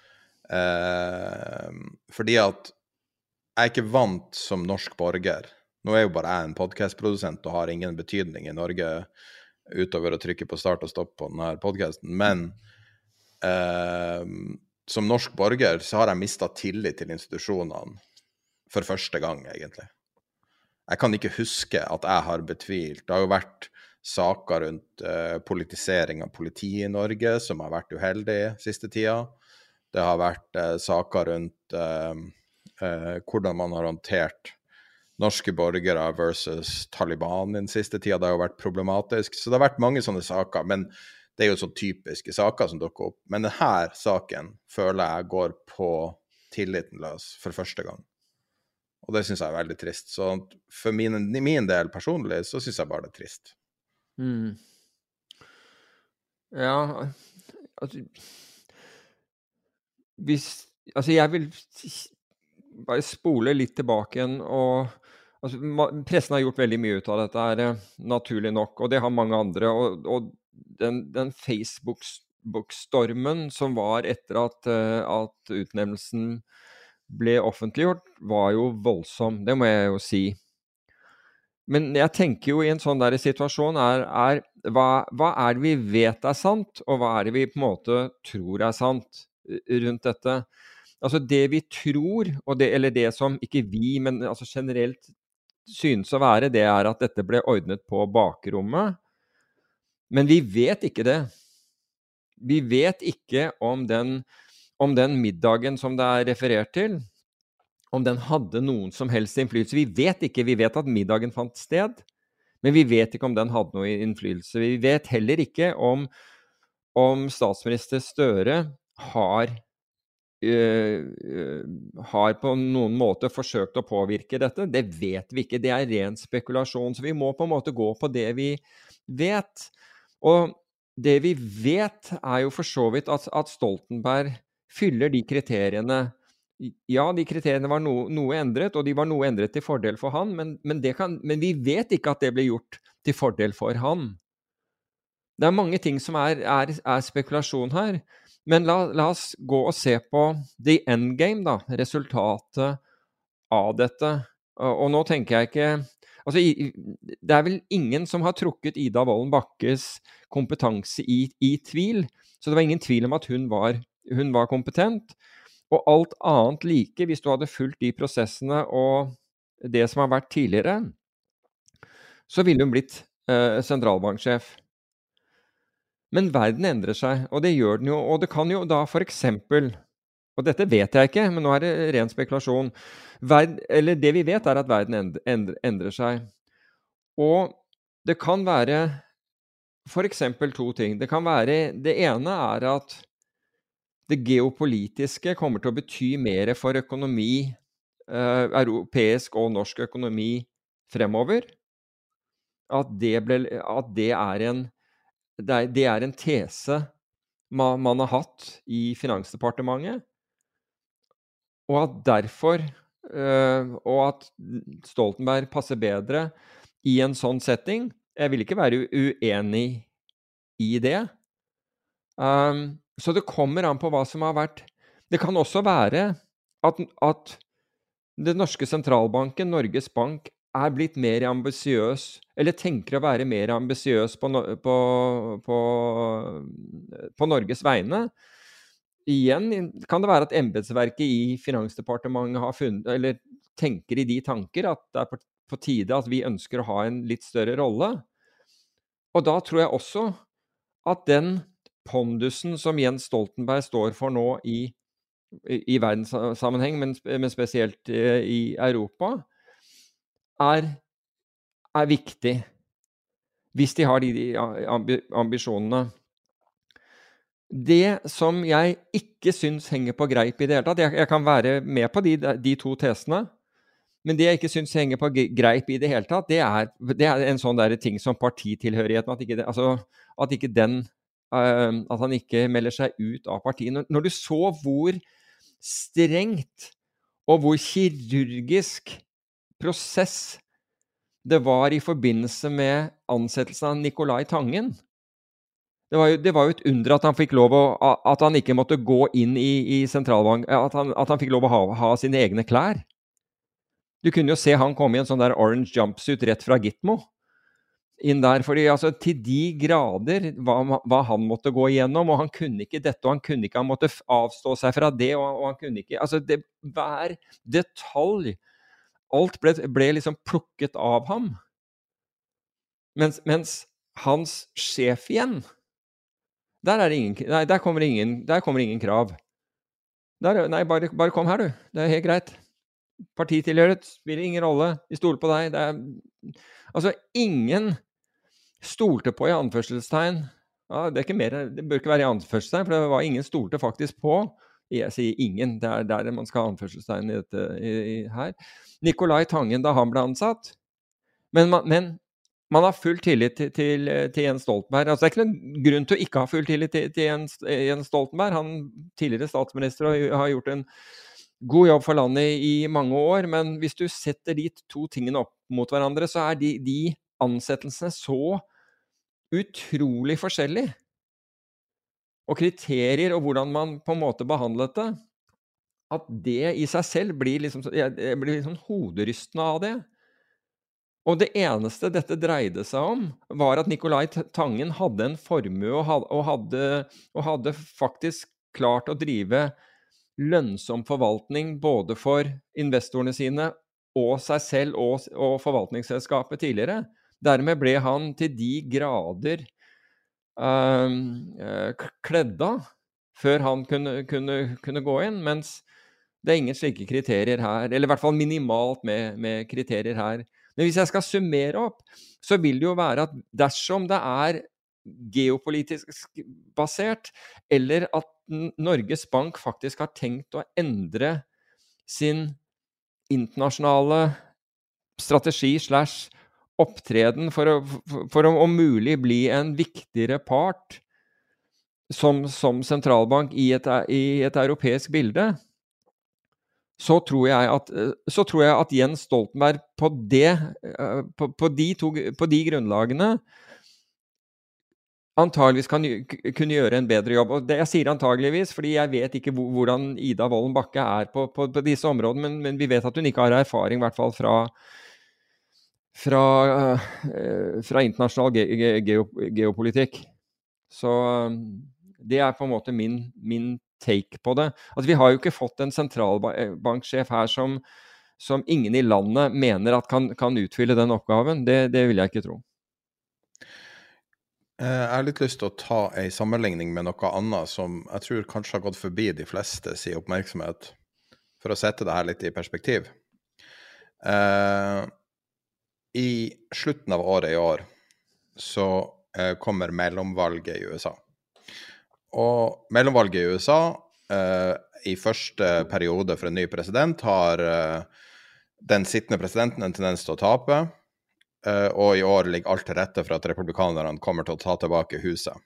Uh, fordi at jeg er ikke vant som norsk borger. Nå er jo bare jeg en podcastprodusent og har ingen betydning i Norge utover å trykke på start og stopp på denne podcasten. Men uh, som norsk borger så har jeg mistet tillit til institusjonene for første gang, egentlig. Jeg kan ikke huske at jeg har betvilt. Det har jo vært saker rundt uh, politisering av politiet i Norge som har vært uheldig siste tida. Det har vært uh, saker rundt uh, uh, hvordan man har håndtert norske borgere versus Taliban den siste tida. Det har jo vært problematisk. Så det har vært mange sånne saker, men det er jo så typiske saker som dukker opp. Men denne saken føler jeg går på tilliten løs for første gang. Og det synes jeg er veldig trist. Så for min, min del personlig, så synes jeg bare det er trist. Mm. Ja, altså... Hvis, altså jeg vil bare spole litt tilbake igjen, og altså, pressen har gjort veldig mye ut av dette her, naturlig nok, og det har mange andre, og, og den, den Facebook-stormen som var etter at, at utnevnelsen ble offentliggjort, var jo voldsom, det må jeg jo si. Men jeg tenker jo i en sånn der situasjon er, er hva, hva er det vi vet er sant, og hva er det vi på en måte tror er sant rundt dette. Altså det vi tror, og det, eller det som ikke vi, men altså generelt synes å være, det er at dette ble ordnet på bakrommet. Men vi vet ikke det. Vi vet ikke om den, om den middagen som det er referert til, om den hadde noen som helst innflytelse. Vi vet ikke, vi vet at middagen fant sted, men vi vet ikke om den hadde noe innflytelse. Vi vet heller ikke om, om statsminister Støre har, uh, uh, har på noen måte forsøkt å påvirke dette. Det vet vi ikke, det er ren spekulasjon, så vi må på en måte gå på det vi vet. Og det vi vet er jo for så vidt at, at Stoltenberg fyller de kriteriene ja, de kriteriene var no, noe endret, og de var noe endret til fordel for han, men, men, det kan, men vi vet ikke at det ble gjort til fordel for han. Det er mange ting som er, er, er spekulasjon her, men la, la oss gå og se på the endgame, da, resultatet av dette. Og, og nå tenker jeg ikke... Altså, det er vel ingen som har trukket Ida Wolden Bakkes kompetanse i, i tvil, så det var ingen tvil om at hun var, hun var kompetent. Og alt annet like, hvis du hadde fulgt de prosessene og det som har vært tidligere, så ville hun blitt eh, sentralbanksjef. Men verden endrer seg, og det gjør den jo, og det kan jo da for eksempel, og dette vet jeg ikke, men nå er det ren spekulasjon, Verd, eller det vi vet er at verden end, end, endrer seg. Og det kan være for eksempel to ting. Det kan være, det ene er at det geopolitiske kommer til å bety mer for økonomi, eh, europeisk og norsk økonomi fremover. At det, ble, at det, er, en, det, er, det er en tese man, man har hatt i Finansdepartementet, og at derfor, øh, og at Stoltenberg passer bedre i en sånn setting. Jeg vil ikke være uenig i det. Um, så det kommer an på hva som har vært. Det kan også være at, at den norske sentralbanken, Norges Bank, er blitt mer ambisiøs, eller tenker å være mer ambisiøs på, på, på, på Norges vegne. Igjen kan det være at embetsverket i Finansdepartementet har funnet, eller tenker i de tanker at det er på, på tide at vi ønsker å ha en litt større rolle. Og da tror jeg også at den pondusen som Jens Stoltenberg står for nå i, i, i verdenssammenheng, men, men spesielt i Europa, er, er viktig, hvis de har de, de ambisjonene. Det som jeg ikke synes henger på greip i det hele tatt, jeg, jeg kan være med på de, de to tesene, men det jeg ikke synes henger på greip i det hele tatt, det er, det er en sånn der ting som partitilhørigheten, at ikke, det, altså, at ikke den, uh, at han ikke melder seg ut av partiet. Når, når du så hvor strengt og hvor kirurgisk prosess det var i forbindelse med ansettelsen av Nicolai Tangen, Det var, jo, det var jo et under at han fikk lov å, at han ikke måtte gå inn i, i sentralbank, at han, at han fikk lov å ha, ha sine egne klær. Du kunne jo se han komme i en sånn der orange jumpsuit rett fra Gitmo inn der, fordi altså til de grader hva, hva han måtte gå igjennom, og han kunne ikke dette, og han kunne ikke, han måtte avstå seg fra det, og, og han kunne ikke, altså det, hver detalj, alt ble, ble liksom plukket av ham. Mens, mens hans sjef igjen, Der, er det ingen, nei, der, kommer ingen, der kommer ingen krav. Der, nei, bare, bare kom her, du. Det er helt greit. Partitilhørighet spiller ingen rolle. Vi stoler på deg. Det er, altså, ingen stolte på i anførselstegn. Ja, det, er ikke mer, det bør ikke være i anførselstegn, for det var ingen stolte faktisk på. Jeg sier ingen. Det er der man skal ha anførselstegn i dette, i, i, her. Nicolai Tangen, da han ble ansatt. Men, men man har full tillit til, til, til Jens Stoltenberg. Altså, det er ikke noen grunn til å ikke ha full tillit til, til Jens, Jens Stoltenberg. Han tidligere statsminister og har gjort en god jobb for landet i mange år, men hvis du setter de to tingene opp mot hverandre, så er de, de ansettelsene så utrolig forskjellige. Og kriterier og hvordan man på en måte behandlet det, at det i seg selv blir liksom, jeg blir liksom hoderystende av det. Og det eneste dette dreide seg om, var at Nicolai Tangen hadde en formue og hadde, og hadde faktisk klart å drive lønnsom forvaltning både for investorene sine og seg selv og, og forvaltningsselskapet tidligere. Dermed ble han til de grader uh, kledd av før han kunne, kunne, kunne gå inn, mens det er ingen slike kriterier her, eller i hvert fall minimalt med, med kriterier her. Men hvis jeg skal summere opp, så vil det jo være at dersom det er geopolitisk basert, eller at Norges Bank faktisk har tenkt å endre sin internasjonale strategi slash opptreden for å, for å om mulig bli en viktigere part som, som sentralbank i et, i et europeisk bilde, så tror jeg at, så tror jeg at Jens Stoltenberg på, det, på, på, de to, på de grunnlagene antageligvis kan kunne gjøre en bedre jobb. Og det, jeg sier antageligvis, fordi jeg vet ikke hvordan Ida Wolden Bakke er på, på, på disse områdene, men, men vi vet at hun ikke har erfaring, i hvert fall fra, fra, uh, fra internasjonal ge, ge, geo, geopolitikk. Så det er på en måte min, min take på det. Altså, vi har jo ikke fått en sentralbanksjef her som, som ingen i landet mener at kan, kan utfylle den oppgaven. Det, det vil jeg ikke tro. Jeg har litt lyst til å ta en sammenligning med noe annet som jeg tror kanskje har gått forbi de fleste sin oppmerksomhet, for å sette det her litt i perspektiv. Eh, I slutten av året i år så eh, kommer mellomvalget i U S A. Og mellomvalget i U S A eh, i første periode for en ny president har eh, den sittende presidenten en tendens til å tape, eh, og i år ligger alt til rette for at republikanerne kommer til å ta tilbake huset.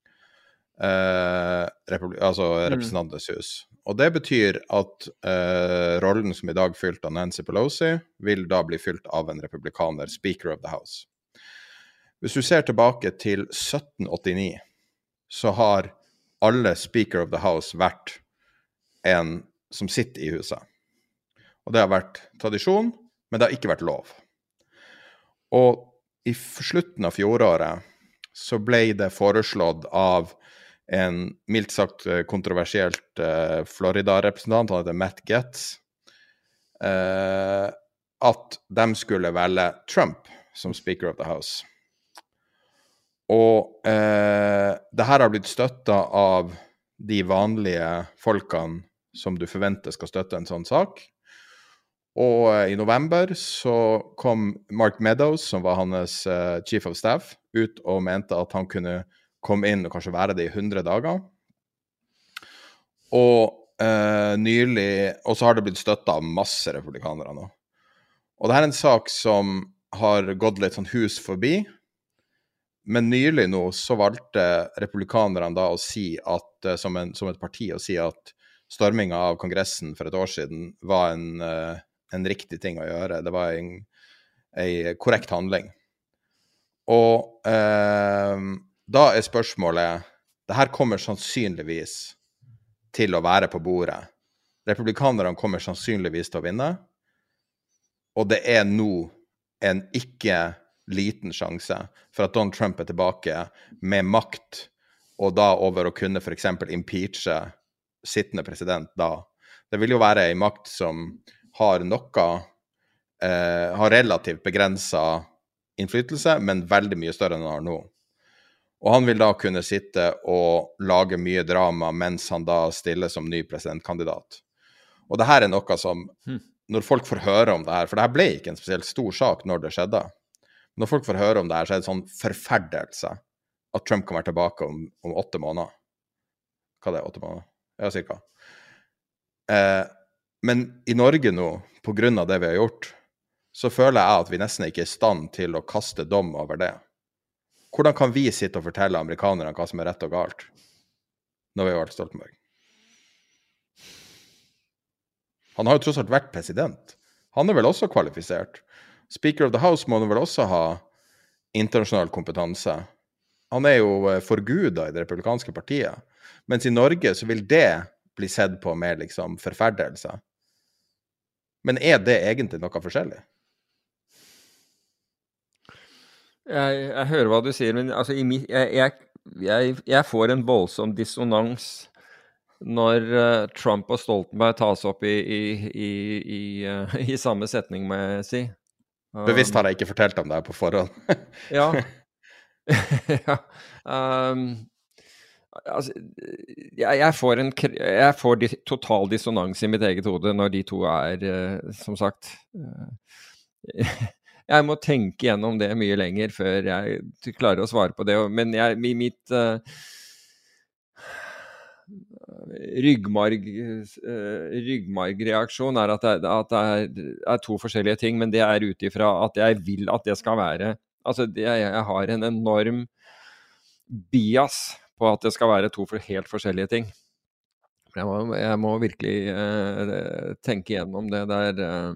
Eh, republi- altså representantenes hus. Og det betyr at eh, rollen som i dag fylt av Nancy Pelosi vil da bli fylt av en republikaner, Speaker of the House. Hvis du ser tilbake til sytten åttini, så har alle Speaker of the House vært en som sitter i huset. Og det har vært tradisjon, men det har ikke vært lov. Og i slutten av fjoråret så ble det foreslått av en mildt sagt kontroversielt eh, Florida-representant, han heter Matt Gaetz, eh, at de skulle velge Trump som Speaker of the House. Og eh, det her har blitt støttet av de vanlige folkene som du forventer skal støtte en sånn sak. Og eh, i november så kom Mark Meadows, som var hans eh, chief of staff, ut og mente at han kunne komme inn og kanskje være det i hundre dager. Og eh, nylig, og så har det blitt støttet av masse republikanere nå. Og det her er en sak som har gått litt sånn hus forbi. Men nylig nå så valgte republikanerne da å si at, som, en, som et parti, å si at stormingen av kongressen for et år siden var en, en riktig ting å gjøre. Det var en, en korrekt handling. Og eh, da er spørsmålet, det her kommer sannsynligvis til å være på bordet. Republikanerne kommer sannsynligvis til å vinne, og det er nå en ikke liten sjanse for at Donald Trump er tilbake med makt, og da over å kunne for eksempel impeache sittende president da. Det vil jo være en makt som har noe, eh, har relativt begrenset innflytelse, men veldig mye større enn han har nå. Og han vil da kunne sitte og lage mye drama mens han da stiller som ny presidentkandidat. Og det her er noe som, når folk får høre om det her, for det her ble ikke en spesielt stor sak når det skjedde, når folk får høre om det her, så er det sånn forferdelse at Trump kan være tilbake om, om åtte måneder. Hva er det, åtte måneder? Ja, cirka. Eh, men i Norge nå, på grunn av det vi har gjort, så føler jeg at vi nesten ikke er i stand til å kaste dom over det. Hvordan kan vi sitte og fortelle amerikanerne hva som er rett og galt, når vi har vært Stoltenberg? Han har jo tross alt vært president. Han er vel også kvalifisert. Speaker of the House må vel også ha internasjonal kompetanse. Han er jo forgudet i det republikanske partiet. Mens i Norge så vil det bli sett på med liksom forferdelse. Men er det egentlig noe forskjellig? Jeg, jeg hører hva du sier, men altså, i, jeg, jeg, jeg, jeg får en voldsom dissonans når uh, Trump og Stoltenberg tas opp i, i, i, i, uh, i samme setning, må jeg si. Bevisst har jeg ikke fortalt om det her på forhånd. Ja. ja. Um, altså, jeg, jeg får en jeg får di, total dissonans i mitt eget hode når de to er, uh, som sagt uh, jeg må tenke gjennom det mye lenger før jeg klarer å svare på det. Men jeg, mitt uh, ryggmarg, uh, ryggmargreaksjon er at, det, at det er, er to forskjellige ting, men det er ut ifra at jeg vil at det skal være, altså det, jeg har en enorm bias på at det skal være to for helt forskjellige ting. Jeg må, jeg må virkelig eh, tenke gjennom det der. Eh.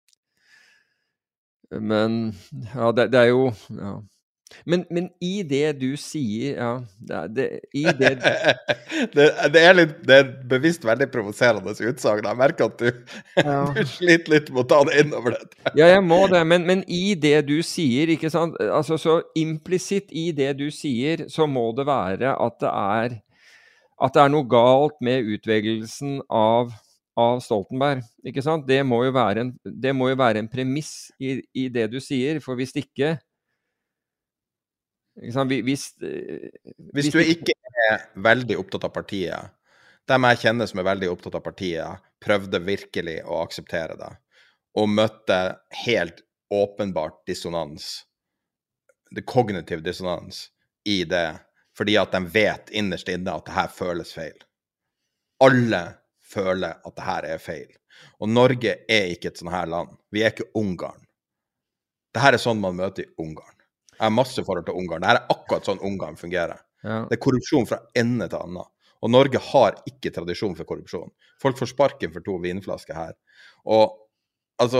Men ja, det, det er jo ja. Men, men i det du sier, ja, det, det, i det... det, det er litt, det er bevisst veldig provoserende utsagn. Jeg merker at du, ja. du sliter litt med å ta det innover det. Ja, jeg må det, men, men i det du sier, ikke sant, altså så implisitt i det du sier, så må det være at det er, at det er noe galt med utvelgelsen av, av Stoltenberg, ikke sant? Det må jo være en, det må jo være en premiss i, i det du sier, for hvis ikke Hvis, hvis, hvis du ikke er veldig opptatt av partiet, dem jeg kjenner som er veldig opptatt av partiet, prøvde virkelig å akseptere det, og møtte helt åpenbart dissonans, det kognitiv dissonans i det, fordi at de vet innerst inne at det her føles feil. Alle føler at det her er feil. Og Norge er ikke et sånt her land. Vi er ikke Ungarn. Det her er sånn man møter i Ungarn. Jeg har masse forhold til Ungarn. Dette er akkurat sånn Ungarn fungerer. Ja. Det er korrupsjon fra ende til annen. Og Norge har ikke tradisjon for korrupsjon. Folk får sparken for to vinflasker her. Og altså,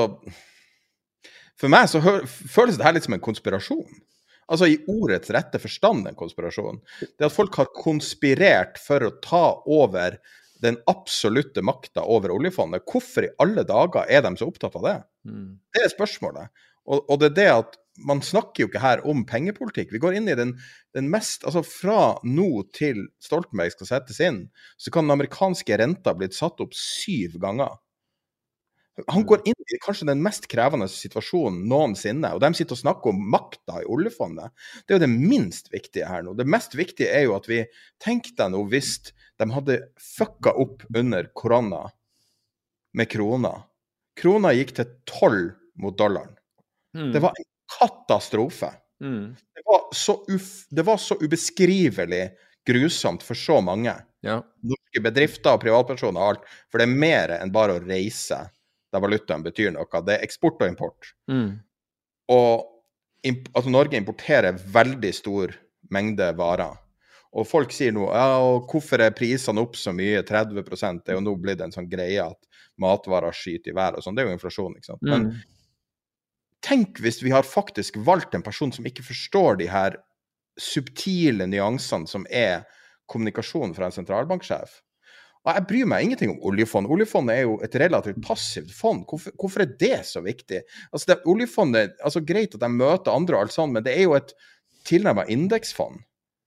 for meg så hø- føles det her litt som en konspirasjon. Altså i ordets rette forstand en konspirasjon. Det at folk har konspirert for å ta over den absolutte makta over oljefondet. Hvorfor i alle dager er de så opptatt av det? Mm. Det er spørsmålet. Og, og det er det at man snakker jo ikke her om pengepolitikk. Vi går inn i den, den mest, altså fra nå til Stoltenberg skal settes inn, så kan den amerikanske renta blitt satt opp syv ganger. Han går inn i kanskje den mest krevende situasjonen noensinne, og de sitter og snakker om makta i oljefondet. Det er jo det minst viktige her nå. Det mest viktige er jo at vi, tenk deg nå hvis de hadde fucka opp under korona med krona. Krona gikk til tolv mot dollaren. Mm. Det var en katastrofe. Mm. Det, var så uf, det var så ubeskrivelig grusomt for så mange. Ja. Norske bedrifter og privatpersoner og alt, for det er mer enn bare å reise der valutaen betyr noe. Det er eksport og import. Mm. Og imp, altså Norge importerer veldig stor mengde varer. Og folk sier nå, ja, og hvorfor er prisene opp så mye, tretti prosent? Det er jo nå blitt en sånn greie at matvarer skyter i vær og sånn. Det er jo inflasjon, ikke sant? Mm. Men tenk hvis vi har faktisk valgt en person som ikke forstår de her subtile nyansene som er kommunikasjon fra en sentralbanksjef. Og jeg bryr meg ingenting om oljefond. Oljefondet er jo et relativt passivt fond. Hvorfor, hvorfor er det så viktig? Altså det, oljefondet, altså greit at de møter andre og alt sånt, men det er jo et tilnærmet indeksfond.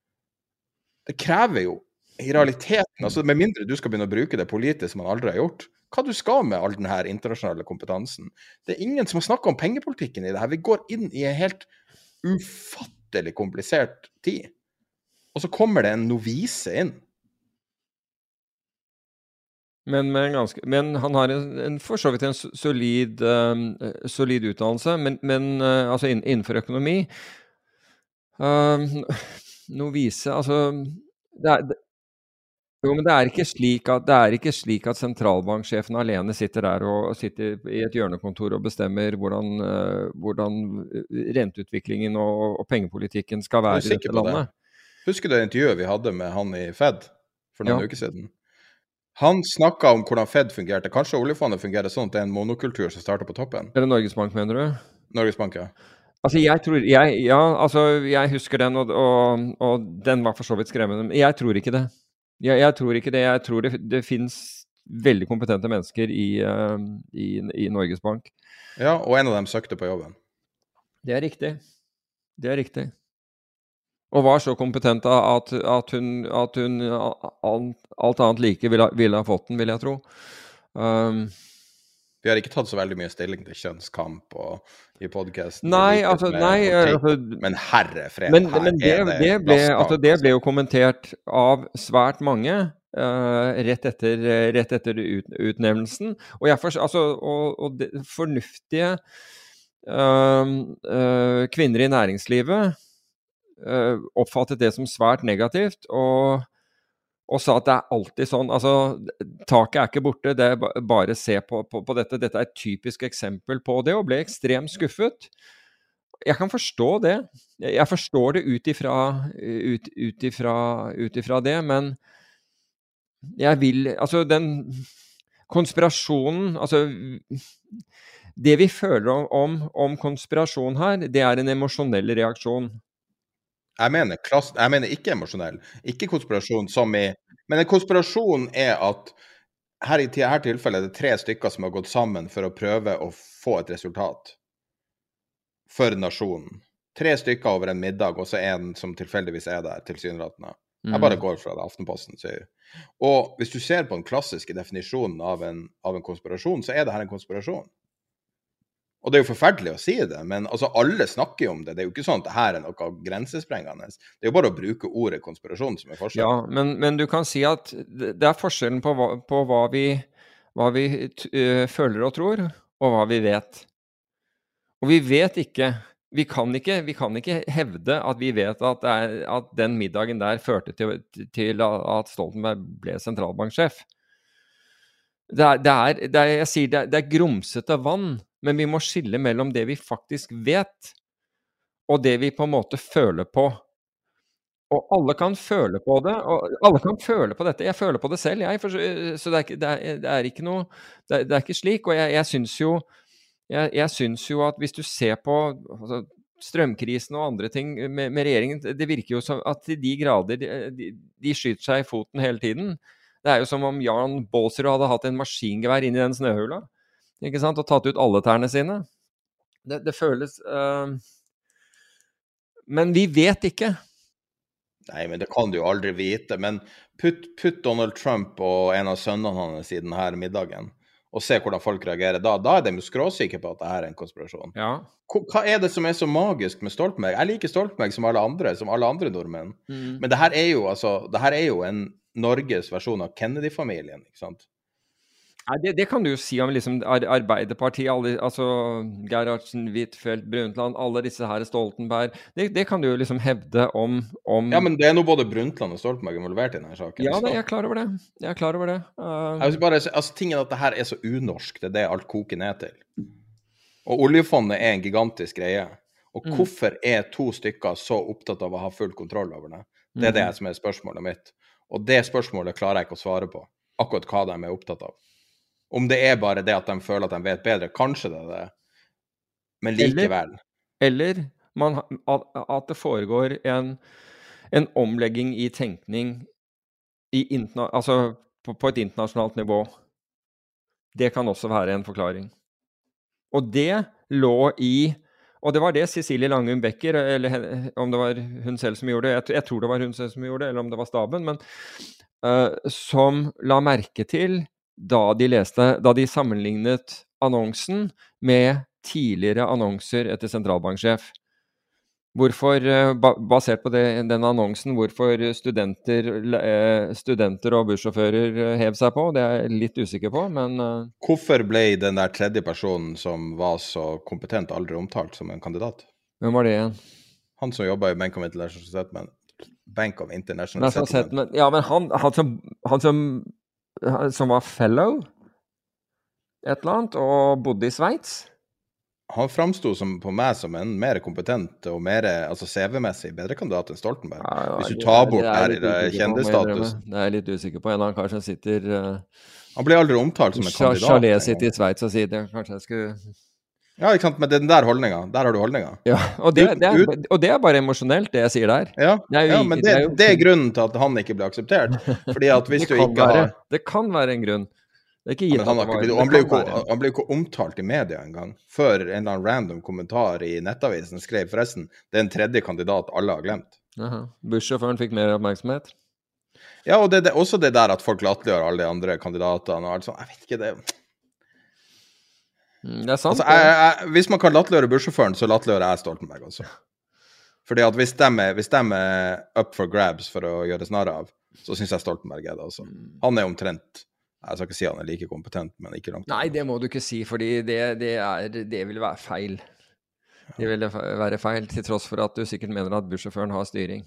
Det krever jo i realiteten, altså med mindre du skal begynne å bruke det politisk som man aldri har gjort, hva du skal med all denne internasjonale kompetansen. Det er ingen som har snakket om pengepolitikken i det her. Vi går inn i en helt ufattelig komplisert tid. Og så kommer det en novise inn. Men, men, ganske, men han har en, en for så vidt en solid, um, solid utdannelse, men, men uh, altså innenfor økonomi. Um, novise, altså det er, det, Jo, men det er ikke slik at, det er ikke slik at sentralbanksjefen alene sitter der og sitter i et hjørnekontor og bestemmer hvordan, uh, hvordan renteutviklingen og, og pengepolitikken skal være i dette landet. Det. Husker du det intervjuet vi hadde med han i Fed for noen ja. uker siden? Han snakket om hvordan Fed fungerte. Kanskje oljefondet fungerer sånn at det er en monokultur som starter på toppen? Er det Norges Bank, mener du? Norges Bank, ja. Altså, jeg tror, jeg, ja, altså, jeg husker den, og, og, og den var for så vidt skremmende, men jeg tror ikke det. Jeg, jeg tror ikke det. Jeg tror det, det finnes veldig kompetente mennesker i, uh, i, i Norges Bank. Ja, og en av dem søkte på jobben. Det er riktig. Det er riktig. Og var så kompetent at, at hun, at hun alt annet like ville, ville ha fått den, vil jeg tro. Um, Vi har ikke tatt så veldig mye stilling til kjønnskamp og i podcasten. Nei, altså, nei. Altså, men herre fred, men, her men det, er det det ble, altså, det ble jo kommentert av svært mange uh, rett etter, rett etter ut, utnevnelsen. Og, jeg for, altså, og, og det, fornuftige uh, uh, kvinner i næringslivet uh, oppfattet det som svært negativt, og og sa at det er alltid sånn, altså taket er ikke borte, det er bare se på, på, på dette. Dette er et typisk eksempel på det, og ble ekstremt skuffet. Jeg kan forstå det. Jeg forstår det ut ifra, ut, ut ifra, ut ifra det, men jeg vil, altså den konspirasjonen, altså det vi føler om, om, om konspirasjon her, det er en emosjonell reaksjon. Jeg mener, klass, jeg mener ikke emosjonell, ikke konspirasjon som i, men en konspirasjon er at her i her tilfellet er det tre stykker som har gått sammen for å prøve å få et resultat for nasjonen. Tre stykker over en middag, og så en som tilfeldigvis er der, tilsynelatende. Jeg bare går fra det, Aftenposten sier. Og hvis du ser på den klassiske definisjonen av en, av en konspirasjon, så er det her en konspirasjon. Og det er jo forferdelig å si det, men altså alle snakker jo om det. Det er jo ikke sånn at det her er noe grensesprengende. Det er jo bare å bruke ordet konspirasjon som er forskjell. Ja, men, men du kan si at det er forskjellen på hva, på hva vi, hva vi uh, føler og tror, og hva vi vet. Og vi vet ikke, vi kan ikke, vi kan ikke hevde at vi vet at, det er, at den middagen der førte til, til at Stoltenberg ble sentralbanksjef. Det er, det er, det er, jeg sier, det er, det er grumsete vann, men vi må skille mellom det vi faktisk vet, og det vi på en måte føler på. Og alle kan føle på det, og alle kan føle på dette. Jeg føler på det selv, jeg, for, så det er, ikke, det, er, det er ikke noe, det er, det er ikke slik, og jeg, jeg synes jo, jeg, jeg synes jo at hvis du ser på altså, strømkrisen og andre ting med, med regjeringen, det virker jo som at til de grader, de, de skyter seg i foten hele tiden. Det er jo som om Jan Bålsrud hadde hatt en maskingevær inn i den snøhula, ikke sant, og tatt ut alle tærne sine. Det, det føles... Uh... Men vi vet ikke. Nei, men det kan du jo aldri vite. Men putt, putt Donald Trump og en av sønnene hans i denne middagen, og se hvordan folk reagerer. Da, da er de jo skråsikre på at det her er en konspirasjon. Ja. Hva er det som er så magisk med Stoltenberg? Jeg liker Stoltenberg som alle andre, som alle andre nordmenn. Mm. Men det her er jo, altså, det her er jo en Norges versjon av Kennedy-familien, ikke sant? Nei, det, det kan du jo si om liksom Arbeiderpartiet, alle, altså Gerhardsen, Huitfeldt, Brundtland, alle disse her Stoltenberg. Det, det kan du jo liksom hevde om, om... Ja, men det er nå både Brundtland og Stoltenberg involvert i denne saken. Ja, nei, jeg er klar over det. Jeg er klar over det. Uh... Jeg vil bare, altså, tingen er at det her er så unorsk, det er det alt koker ned til. Og oljefondet er en gigantisk greie. Og mm. hvorfor er to stykker så opptatt av å ha full kontroll over det? Det er det som er spørsmålet mitt. Og det spørsmålet klarer jeg ikke å svare på. Akkurat hva de er opptatt av. Om det er bare det at de føler at de vet bedre, kanskje det er det. Men likevel. Eller, eller man, at, at det foregår en, en omlegging i tenkning i interna, altså på, på et internasjonalt nivå. Det kan også være en forklaring. Og det lå i, og det var det Cecilie Langum Becker, eller om det var hun selv som gjorde det, jeg, jeg tror det var hun selv som gjorde det, eller om det var staben, men uh, som la merke til da de leste, da de sammenlignet annonsen med tidligere annonser etter sentralbanksjef. Hvorfor, basert på det, den annonsen, hvorfor studenter, studenter og bussjåfører hev seg på, det er jeg litt usikker på, men... Hvorfor ble den der tredje personen som var så kompetent aldri omtalt som en kandidat? Hvem var det igjen? Han som jobbet i Bank of International Settlement. Bank of International Settlement. Settlement. Ja, men han, han som... Han som som var fellow et eller annet, og bodde i Sveits. Han framstod som, på meg som en mer kompetent og mer, altså C V-messig, bedre kandidat enn Stoltenberg. Ja, ja, Hvis du tar bort det her i det kjendestatus. Det er jeg litt usikker på. En av han kanskje sitter... Uh, han ble aldri omtalt som en kandidat. Chalet sitter i Sveits og sier det. Kanskje jeg skulle... Ja, ikke sant, men den der holdningen, der har du holdningen. Ja, og det, det er, og det er bare emosjonelt, det jeg sier der. Ja, det er jo, ja men det, det, er jo, det er grunnen til at han ikke ble akseptert. Fordi at hvis du ikke være, har... Det kan være en grunn. Det er ikke gitt ja, han, ikke, han, ble jo, han ble jo ikke omtalt i media en gang, før en eller annen random kommentar i nettavisen skrev forresten, det er en tredje kandidat alle har glemt. Aha. Bussjåføren fikk mer oppmerksomhet. Ja, og det er også det der at folk latterliggjør alle de andre kandidatene og alt sånt. Jeg vet ikke det... Det er sant. Altså, jeg, jeg, hvis man kan latterliggjøre bussjåføren, så latterliggjør jeg Stoltenberg også. Fordi at hvis de, er, hvis de er up for grabs for å gjøre snarere av, så synes jeg Stoltenberg er det også. Han er omtrent, jeg skal ikke si han er like kompetent, men ikke langt. Nei, det må du ikke si, fordi det, det, er, det vil være feil. Det vil være feil, til tross for at du sikkert mener at bussjåføren har styring.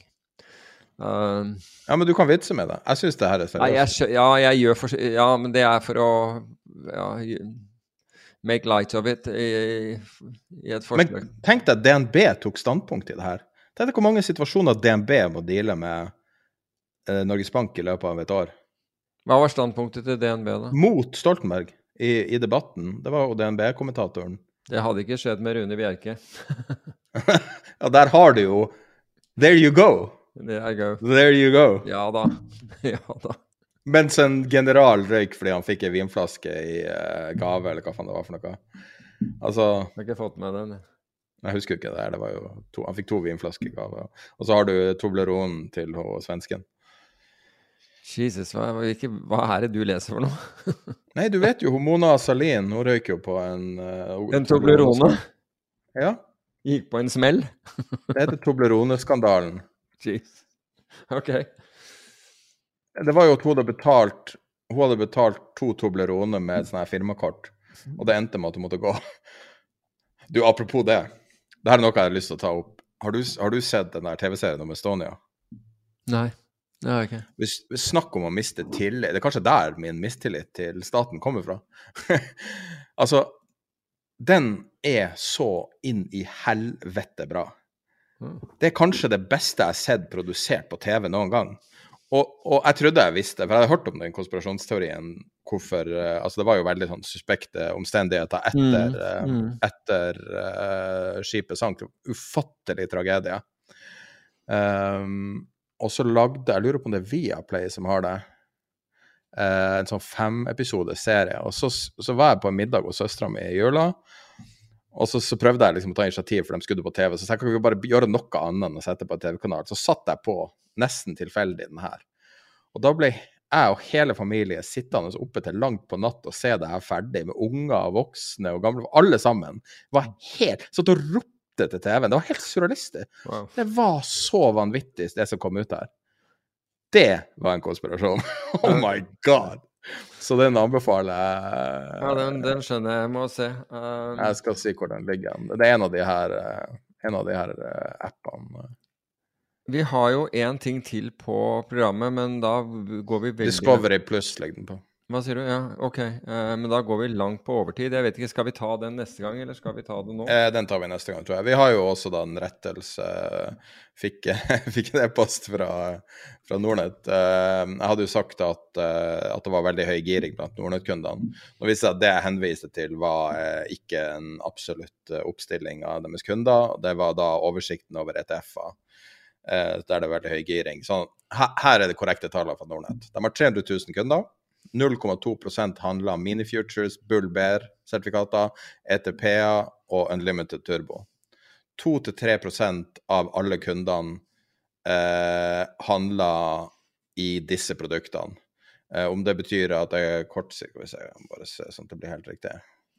Uh, ja, men du kan vitse med det. Jeg synes det her er seriøst. Jeg, ja, jeg gjør for, ja, men det er for å... Ja, make light of it i, i et forslag. Men tenk deg at D N B tok standpunkt i det her. Tenk deg hvor mange situasjoner D N B må deale med eh, Norges Bank i løpet av et år. Hva var standpunktet til D N B da? Mot Stoltenberg i, i debatten. Det var jo D N B-kommentatoren. Det hadde ikke skjedd med Rune Bjerke. Ja, der har du jo There you go! Det er gøy. There you go! Ja da. Ja da. Mens en general røyk fordi han fikk en vinflaske i uh, gave, eller hva faen det var for noe. Altså... Jeg har ikke fått med den. Jeg husker ikke det der. Det var jo to, han fikk to vinflasker i gave. Og så har du Toblerone til hos svensken. Jesus, hva, hvilke, hva er det du leser for noe? Nei, du vet jo, Mona Salin, hun røyk jo på en... Uh, en Toblerone? Ja. Gikk på en smell? Det heter Toblerone-skandalen. Jeez. Ok. Det var jo at hun hadde betalt, hun hadde betalt to Toblerone med et sånt her firmakort, og det endte med at hun måtte gå. Du, apropos det, det her er noe jeg har lyst til å ta opp. Har du, har du sett den der T V-serien om Estonia? Nei. Ja, okay. Vi, vi snakker om å miste tillit. Det er kanskje der min mistillit til staten kommer fra. Altså, den er så inn i helvete bra. Det er kanskje det beste jeg har sett produsert på T V noen gang. Og, og jeg trodde jeg visste, for jeg hadde hørt om den konspirasjonsteorien, hvorfor, altså det var jo veldig sånn suspekte omstendigheter etter, mm, mm. etter uh, skipet sank. Ufattelig tragedie. Um, Og så lagde, jeg lurer på om det er Viaplay som har det, eh, en sånn fem-episode serie. Og så, så var jeg på en middag hos søstera mi i jula, og så, så prøvde jeg liksom å ta initiativ for de skulle på T V. Så jeg kan ikke bare gjøre noe annet enn å sette på en T V-kanal. Så satt jeg på nesten tilfeldig den her. Og da ble jeg og hele familien sittende oppe til langt på natt og se det her ferdig med unger, voksne og gamle. Alle sammen var helt, så til å rope til T V-en. Det var helt surrealistisk. Wow. Det var så vanvittig det som kom ut her. Det var en konspirasjon. Oh my god! Så den anbefaler jeg. Ja, den, den skjønner jeg, må se. Um... Jeg skal si hvor den ligger. Det er en av de her, en av de her appene. Vi har jo en ting til på programmet, men da går vi veldig... Discovery Plus legger den på. Hva sier du? Ja, ok. Uh, men da går vi langt på overtid. Jeg vet ikke, skal vi ta den neste gang, eller skal vi ta det nå? Eh, den tar vi neste gang, tror jeg. Vi har jo også da en rettelse. Fikk, fikk en e-post fra, fra Nordnett. Uh, jeg hadde jo sagt at, uh, at det var veldig høy giring blant Nordnett-kundene. Nå viser jeg at det jeg henviste til var uh, ikke en absolutt oppstilling av deres kunder. Det var da oversikten over E T F-er, uh, der det er veldig høy giring. Så her, her er det korrekte tallet fra Nordnett. De har tre hundre tusen kunder. null komma to prosent handler om mini-futures, bull-bear-sertifikater, E T P-er og unlimited turbo. to til tre prosent av alle kundene eh, handler i disse produktene. Eh, om det betyr at det er kortsikt, skal vi se, bare se sånn at det blir helt riktig.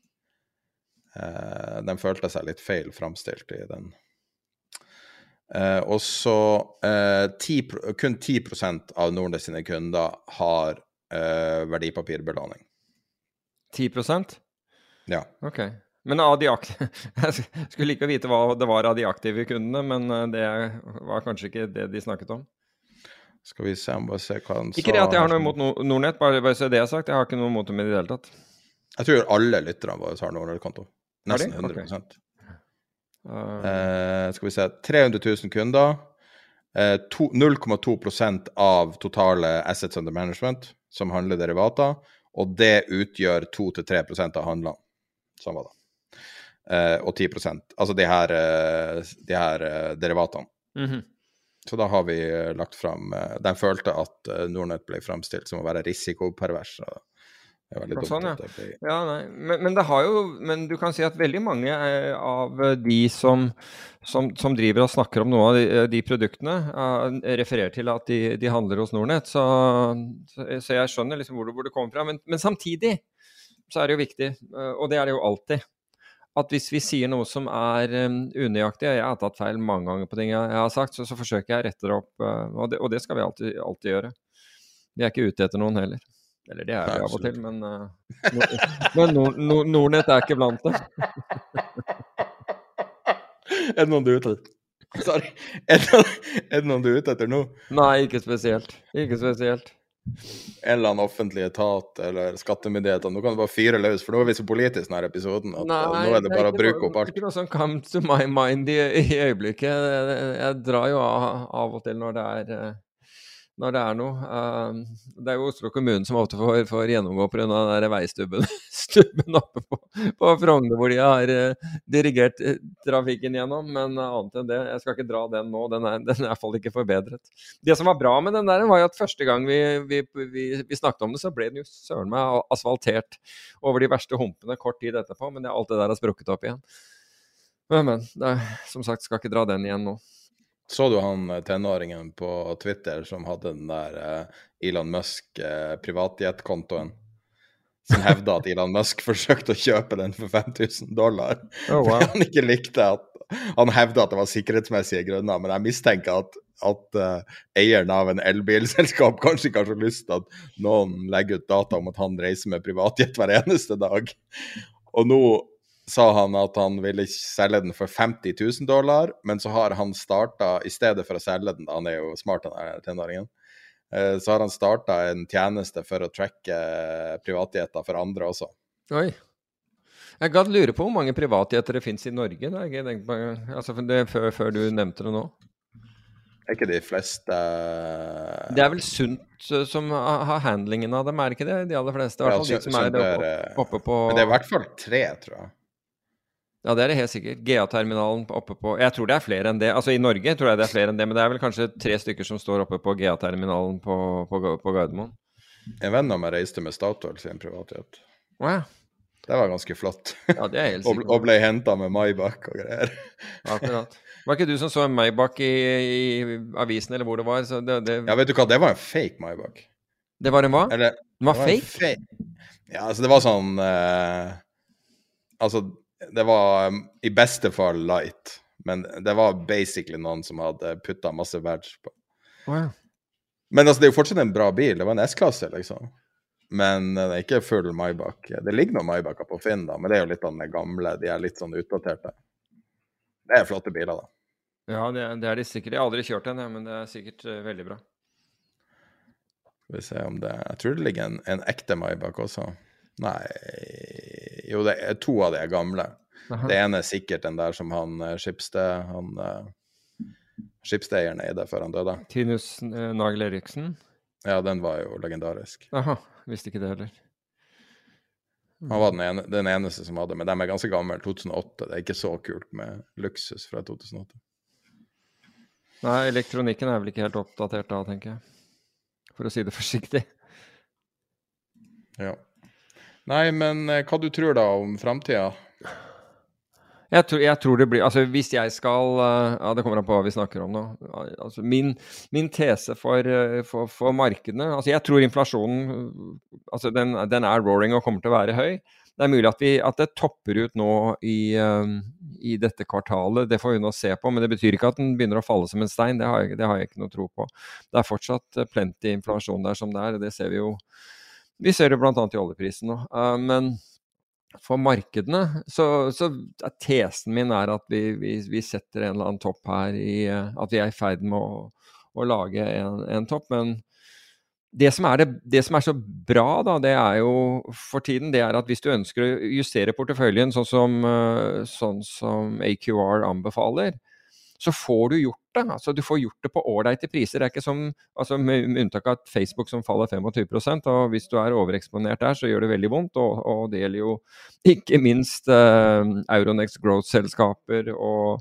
Eh, den følte seg litt feil fremstilt i den. Eh, og så eh, ti, kun ti prosent av Nordnett sine kunder har Uh, verdipapirbelåning. ti prosent? Ja. Ok. Men av de aktive... Jeg skulle like å vite hva det var av de aktive kundene, men det var kanskje ikke det de snakket om. Skal vi se, om bare se hva han sa. Ikke det at jeg har noe imot Nordnett, bare, bare så det jeg har sagt. Jeg har ikke noe imot dem i det hele tatt. Jeg tror alle lytterne våre har Nordnett-konto. Nesten hundre prosent. Okay. Uh... Uh, skal vi se, tre hundre tusen kunder. Uh, null komma to prosent av totale assets under management som handler derivater, og det utgjør to til tre prosent av handlene. Sånn var det. Uh, og ti prosent. Altså de her, uh, de her uh, derivatene. Mm-hmm. Så da har vi uh, lagt frem... Uh, de følte at uh, Nordnett ble fremstilt som å være risikopervers. Og det er veldig dumt. Sånn, ja. At det ble... ja, nei. Men, men det har jo... Men du kan si at veldig mange av de som, som, som driver og snakker om noe av de, de produktene, uh, refererer til at de, de handler hos Nordnett. Så, så, så jeg skjønner liksom hvor det, hvor det kommer fra. Men, men samtidig så er det jo viktig, uh, og det er det jo alltid, at hvis vi sier noe som er um, unøyaktig, jeg har tatt feil mange ganger på ting jeg, jeg har sagt, så, så forsøker jeg å rette det opp, uh, og, det, og det skal vi alltid, alltid gjøre. Vi er ikke ute etter noen heller. Eller det er vi av og til, men, uh, men Nord, Nord, Nordnett er ikke blant det. Er det noen du er ute etter? Sorry. Er det, er det noen du er ute etter nå? Nei, ikke spesielt. Ikke spesielt. En eller annen offentlig etat eller skattemyndigheter. Nå kan du bare fyre løs, for nå er vi så politisk denne episoden at Nei, nå er det bare å bruke opp alt. Det er ikke noe som comes to my mind i, i øyeblikket. Jeg, jeg drar jo av, av og til når det er... Uh, når det er noe. Uh, det er jo Oslo kommune som ofte får, får gjennomgå på grunn av den der veistubben stubben oppe på, på Frogner, hvor de har uh, dirigert uh, trafikken gjennom, men uh, annet enn det, jeg skal ikke dra den nå, den er, den er i hvert fall ikke forbedret. Det som var bra med den der var jo at første gang vi, vi, vi, vi snakket om det, så ble den jo søren meg asfaltert over de verste humpene kort tid etterpå, men det, alt det der har sprukket opp igjen. Men, men det, som sagt, skal ikke dra den igjen nå. Så du han tenåringen på Twitter som hadde den der uh, Elon Musk uh, privatjetkontoen, som hevda at Elon Musk forsøkte å kjøpe den for fem tusen dollar. Oh, wow. Han ikke likte at han hevda at det var sikkerhetsmessige grunner, men jeg mistenker at, at uh, eieren av en elbilselskap kanskje ikke har så lyst til at noen legger ut data om at han reiser med privatjet hver eneste dag. Og nå sa han at han ville selge den for femti tusen dollar, men så har han startet, i stedet for å selge den, han er jo smart den her tenåringen, så har han startet en tjeneste for å tracke privatjeter for andre også. Oi. Jeg kan lure på hvor mange privatjeter det finnes i Norge, da. Jeg tenker på, altså det, før, før du nevnte det nå. Er ikke de fleste... Det er vel Sunt som har handlingen av dem, er ikke det? De aller fleste, i hvert fall ja, de som er oppe, oppe på... Men det er i hvert fall tre, tror jeg. Ja, det er det helt sikkert. G A-terminalen oppe på... Jeg tror det er flere enn det. Altså i Norge tror jeg det er flere enn det, men det er vel kanskje tre stykker som står oppe på G A-terminalen på, på, på Gardermoen. En venn av meg reiste med Statoil sin privatjet. Wow. Det var ganske flott. Ja, det er helt sikkert. og, og ble hentet med Maybach og greier. Akkurat. Var ikke du som så en Maybach i, i avisen, eller hvor det var? Så det, det... Ja, vet du hva? Det var en fake Maybach. Det var en hva? Eller, den var, det var fake? fake? Ja, altså det var sånn... Uh, altså... Det var um, i beste fall light, men det var basically noen som hadde puttet masse badge på. Wow. Men altså, det er jo fortsatt en bra bil. Det var en S-klasse, liksom. Men det er ikke full Maybach. Det ligger noen Maybacher på Finn, da, men det er jo litt av den gamle. De er litt sånn utdaterte. Det er flotte biler, da. Ja, det er, det er de sikkert. Jeg har aldri kjørt den, ja, men det er sikkert uh, veldig bra. Skal vi se om det... Jeg tror det ligger en, en ekte Maybach også. Nei, jo, det er to av de er gamle. Aha. Det ene er sikkert den der som han Skipsted, han uh, Skipsted-eieren eide før han døde. Tinus uh, Nagel Eriksen? Ja, den var jo legendarisk. Aha, visste ikke det heller. Han var den, ene, den eneste som hadde, men de er ganske gammel, to tusen og åtte. Det er ikke så kult med luksus fra to tusen og åtte. Nei, elektronikken er vel ikke helt oppdatert da, tenker jeg. For å si det forsiktig. Ja. Nei, men hva du tror da om fremtiden? Jeg tror, jeg tror det blir, altså hvis jeg skal, ja det kommer an på hva vi snakker om nå, altså min, min tese for, for, for markedene, altså jeg tror inflasjonen, altså den, den er roaring og kommer til å være høy. Det er mulig at, vi, at det topper ut nå i, i dette kvartalet, det får vi nå se på, men det betyr ikke at den begynner å falle som en stein, det har jeg, det har jeg ikke noe tro på. Det er fortsatt plenty inflasjon der som det er, det ser vi jo. Vi ser det blant annet i oljeprisen nå, uh, men for markedene, så, så tesen min er at vi, vi, vi setter en eller annen topp her, i, uh, at vi er i ferd med å, å lage en, en topp, men det som, er det, det som er så bra da, det er jo for tiden, det er at hvis du ønsker å justere porteføljen sånn som, uh, sånn som A Q R anbefaler, så får du gjort det. Altså, du får gjort det på ålreite priser. Det er ikke som, altså, med, med unntak av Facebook som faller tjuefem prosent, og hvis du er overeksponert der, så gjør det veldig vondt, og, og det gjelder jo ikke minst uh, Euronext Growth-selskaper og,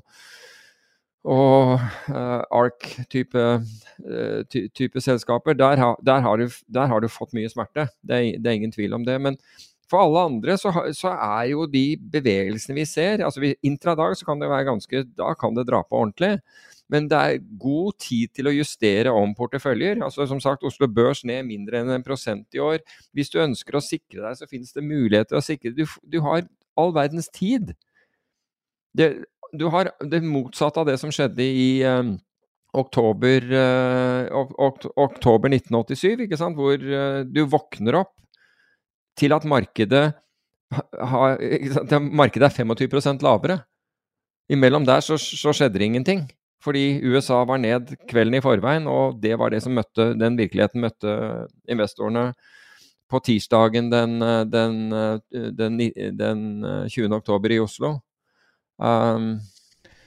og uh, ARK-type uh, ty, type selskaper. Der, ha, der, har du, der har du fått mye smerte. Det er, det er ingen tvil om det, men for alle andre så, så er jo de bevegelsene vi ser, altså vi, intradag så kan det være ganske, da kan det dra på ordentlig, men det er god tid til å justere om porteføljer. Altså som sagt, Oslo Børs ned mindre enn en prosent i år. Hvis du ønsker å sikre deg, så finnes det muligheter å sikre. Du, du har all verdens tid. Det, du har det motsatte av det som skjedde i um, oktober, uh, ok, oktober nitten åttisyv, ikke sant? Hvor uh, du våkner opp til at markedet, har, markedet er tjuefem prosent lavere. Imellom der så, så skjedde det ingenting. Fordi U S A var ned kvelden i forveien, og det var det som møtte, den virkeligheten møtte investorene på tirsdagen den, den, den, den tjuende oktober i Oslo. Um,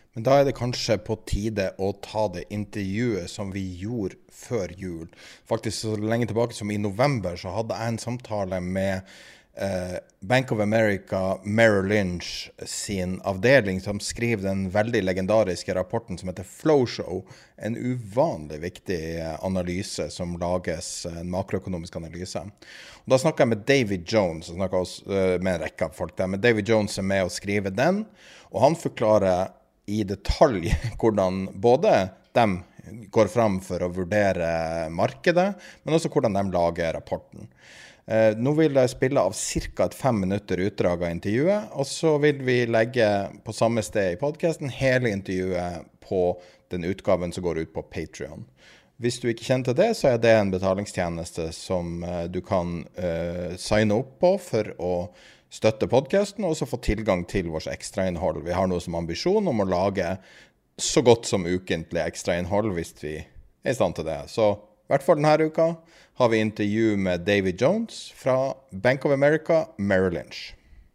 Men da er det kanskje på tide å ta det intervjuet som vi gjorde før jul. Faktisk så lenge tilbake som i november så hadde jeg en samtale med eh, Bank of America Merrill Lynch sin avdeling som skriver den veldig legendariske rapporten som heter Flow Show. En uvanlig viktig analyse som lages, en makroøkonomisk analyse. Og da snakket jeg med David Jones, jeg snakket også, uh, med en rekke av folk der, men David Jones er med å skrive den, og han forklarer i detalj hvordan både de går fram for å vurdere markedet, men også hvordan de lager rapporten. Eh, nå vil jeg spille av cirka et fem minutter utdrag av intervjuet, og så vil vi legge på samme sted i podcasten hele intervjuet på den utgaven som går ut på Patreon. Hvis du ikke kjenner til det, så er det en betalingstjeneste som eh, du kan eh, signe opp på for å støtte podcasten, og så få tilgang til vårt ekstrainnhold. Vi har noe som ambisjon om å lage så godt som ukentlig ekstrainnhold hvis vi er i stand til det. Så i hvert fall denne uka har vi intervju med David Jones fra Bank of America Merrill Lynch.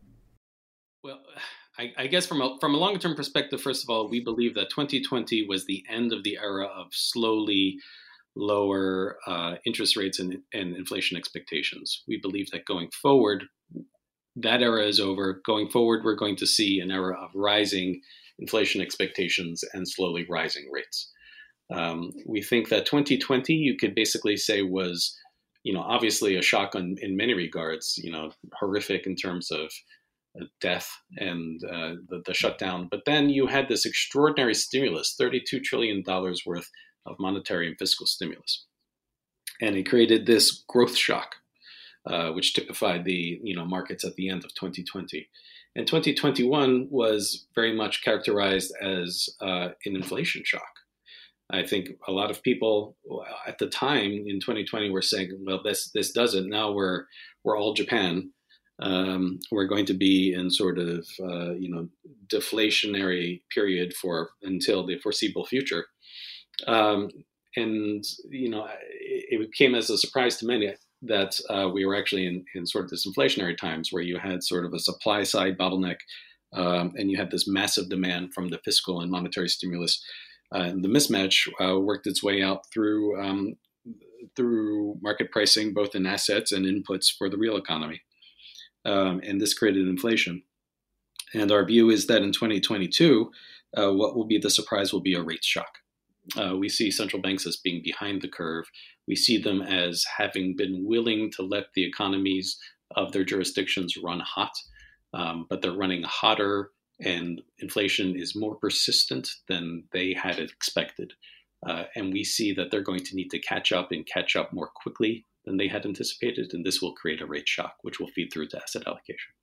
Well, I, I guess from a, from a longer-term perspective, first of all, we believe that twenty twenty was the end of the era of slowly lower uh, interest rates and, and inflation expectations. We believe that going forward, that era is over. Going forward, we're going to see an era of rising inflation expectations and slowly rising rates. Um, we think that twenty twenty, you could basically say was, you know, obviously a shock on, in many regards, you know, horrific in terms of uh, death and uh, the, the shutdown. But then you had this extraordinary stimulus, thirty-two trillion dollars worth of monetary and fiscal stimulus. And it created this growth shock. Uh, which typified the you know markets at the end of twenty twenty. And twenty twenty-one was very much characterized as uh, an inflation shock. I think a lot of people at the time in twenty twenty were saying, well, this this does it. Now we're we're all Japan. Um, we're going to be in sort of uh, you know deflationary period for until the foreseeable future. Um, and you know it, it came as a surprise to many that uh, we were actually in, in sort of this inflationary times where you had sort of a supply side bottleneck um, and you had this massive demand from the fiscal and monetary stimulus. Uh, and the mismatch uh, worked its way out through um, through market pricing, both in assets and inputs for the real economy. Um, and this created inflation. And our view is that in twenty twenty-two, uh, what will be the surprise will be a rate shock. Uh, we see central banks as being behind the curve. We see them as having been willing to let the economies of their jurisdictions run hot, um, but they're running hotter and inflation is more persistent than they had expected. Uh, and we see that they're going to need to catch up and catch up more quickly than they had anticipated. And this will create a rate shock, which will feed through to asset allocation.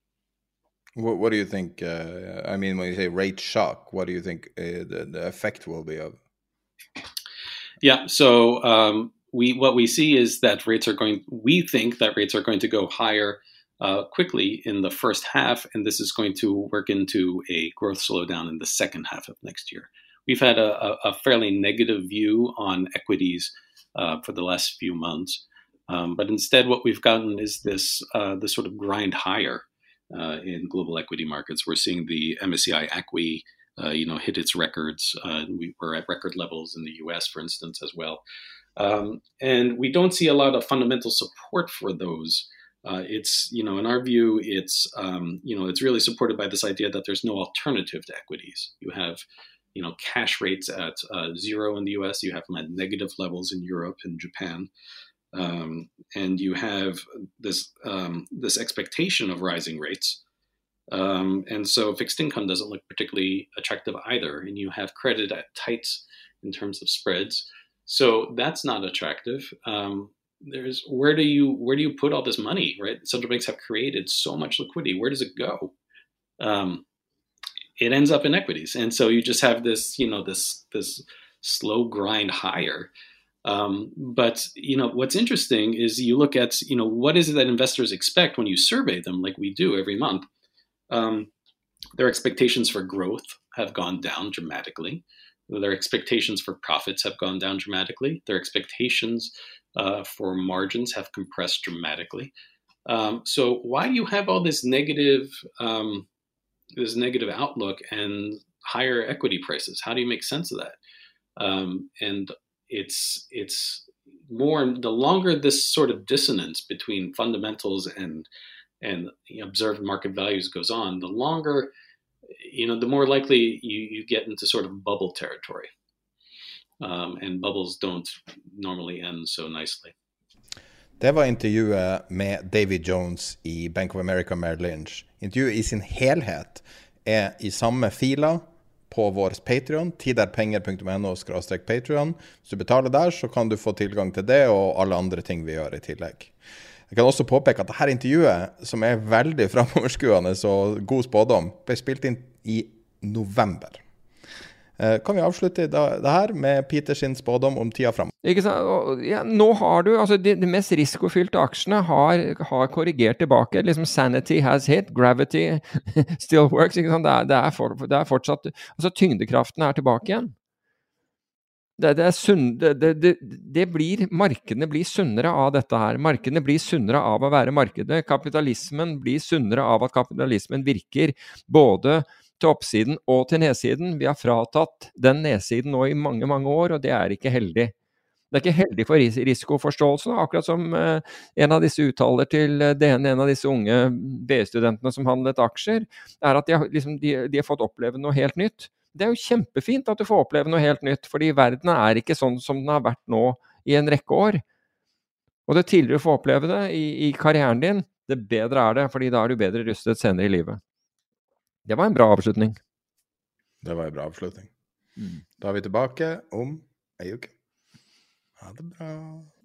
What, what do you think? Uh, I mean, when you say rate shock, what do you think uh, the, the effect will be of? Yeah, so um, we what we see is that rates are going. We think that rates are going to go higher uh, quickly in the first half, and this is going to work into a growth slowdown in the second half of next year. We've had a, a fairly negative view on equities uh, for the last few months, um, but instead, what we've gotten is this uh, this sort of grind higher uh, in global equity markets. We're seeing the M S C I A C W I Uh, you know, hit its records. Uh, we were at record levels in the U S, for instance, as well. Um, and we don't see a lot of fundamental support for those. Uh, it's, you know, in our view, it's, um, you know, it's really supported by this idea that there's no alternative to equities. You have, you know, cash rates at uh, zero in the U S. You have them at negative levels in Europe and Japan. Um, and you have this um, this expectation of rising rates. Um, and so fixed income doesn't look particularly attractive either. And you have credit at tights in terms of spreads. So that's not attractive. Um, there's where do you where do you put all this money, right? Central banks have created so much liquidity. Where does it go? Um, it ends up in equities. And so you just have this, you know, this this slow grind higher. Um, but, you know, what's interesting is you look at, you know, what is it that investors expect when you survey them like we do every month? Um, their expectations for growth have gone down dramatically. Their expectations for profits have gone down dramatically. Their expectations uh, for margins have compressed dramatically. Um, so why do you have all this negative, um, this negative outlook, and higher equity prices. How do you make sense of that? Um, and it's it's more the longer this sort of dissonance between fundamentals and and observed market values goes on, the longer, you know, the more likely you, you get into sort of bubble territory. Um, and bubbles don't normally end so nicely. Det var intervjuet med David Jones i Bank of America Merrill Lynch. Intervjuet i sin helhet er i samme fila på vår Patreon, tiderpenger punktum no skråstrek Patreon. Hvis du betaler der, så kan du få tilgang til det og alle andre ting vi gjør i tillegg. Jeg kan også påpeke at dette intervjuet, som er veldig fremoverskuende og god spådom, ble spilt inn i november. Kan vi avslutte det her med Peters spådom om tida frem? Ikke sant? Ja, nå har du, altså de, de mest risikofylte aksjene har, har korrigert tilbake, liksom sanity has hit, gravity still works, ikke sant? Det er, det er, for, det er fortsatt, altså tyngdekraften er tilbake igjen. Det, det er sunn, det, det, det blir, markedene blir sunnere av dette her, markedene blir sunnere av å være markedet, kapitalismen blir sunnere av at kapitalismen virker både til oppsiden og til nedsiden. Vi har fratatt den nedsiden nå i mange, mange år, og det er ikke heldig. Det er ikke heldig for ris- risikoforståelsen, akkurat som eh, en av disse uttaler til D N, en av disse unge B I-studentene som handlet aksjer, er at de har, liksom, de, de har fått oppleve noe helt nytt. Det er jo kjempefint at du får oppleve noe helt nytt, fordi verden er ikke sånn som den har vært nå i en rekke år. Og det tidligere du får oppleve det i, i karrieren din, det bedre er det, fordi da er du bedre rustet senere i livet. Det var en bra avslutning. Det var en bra avslutning. Mm. Da er vi tilbake om en uke. Ha det bra.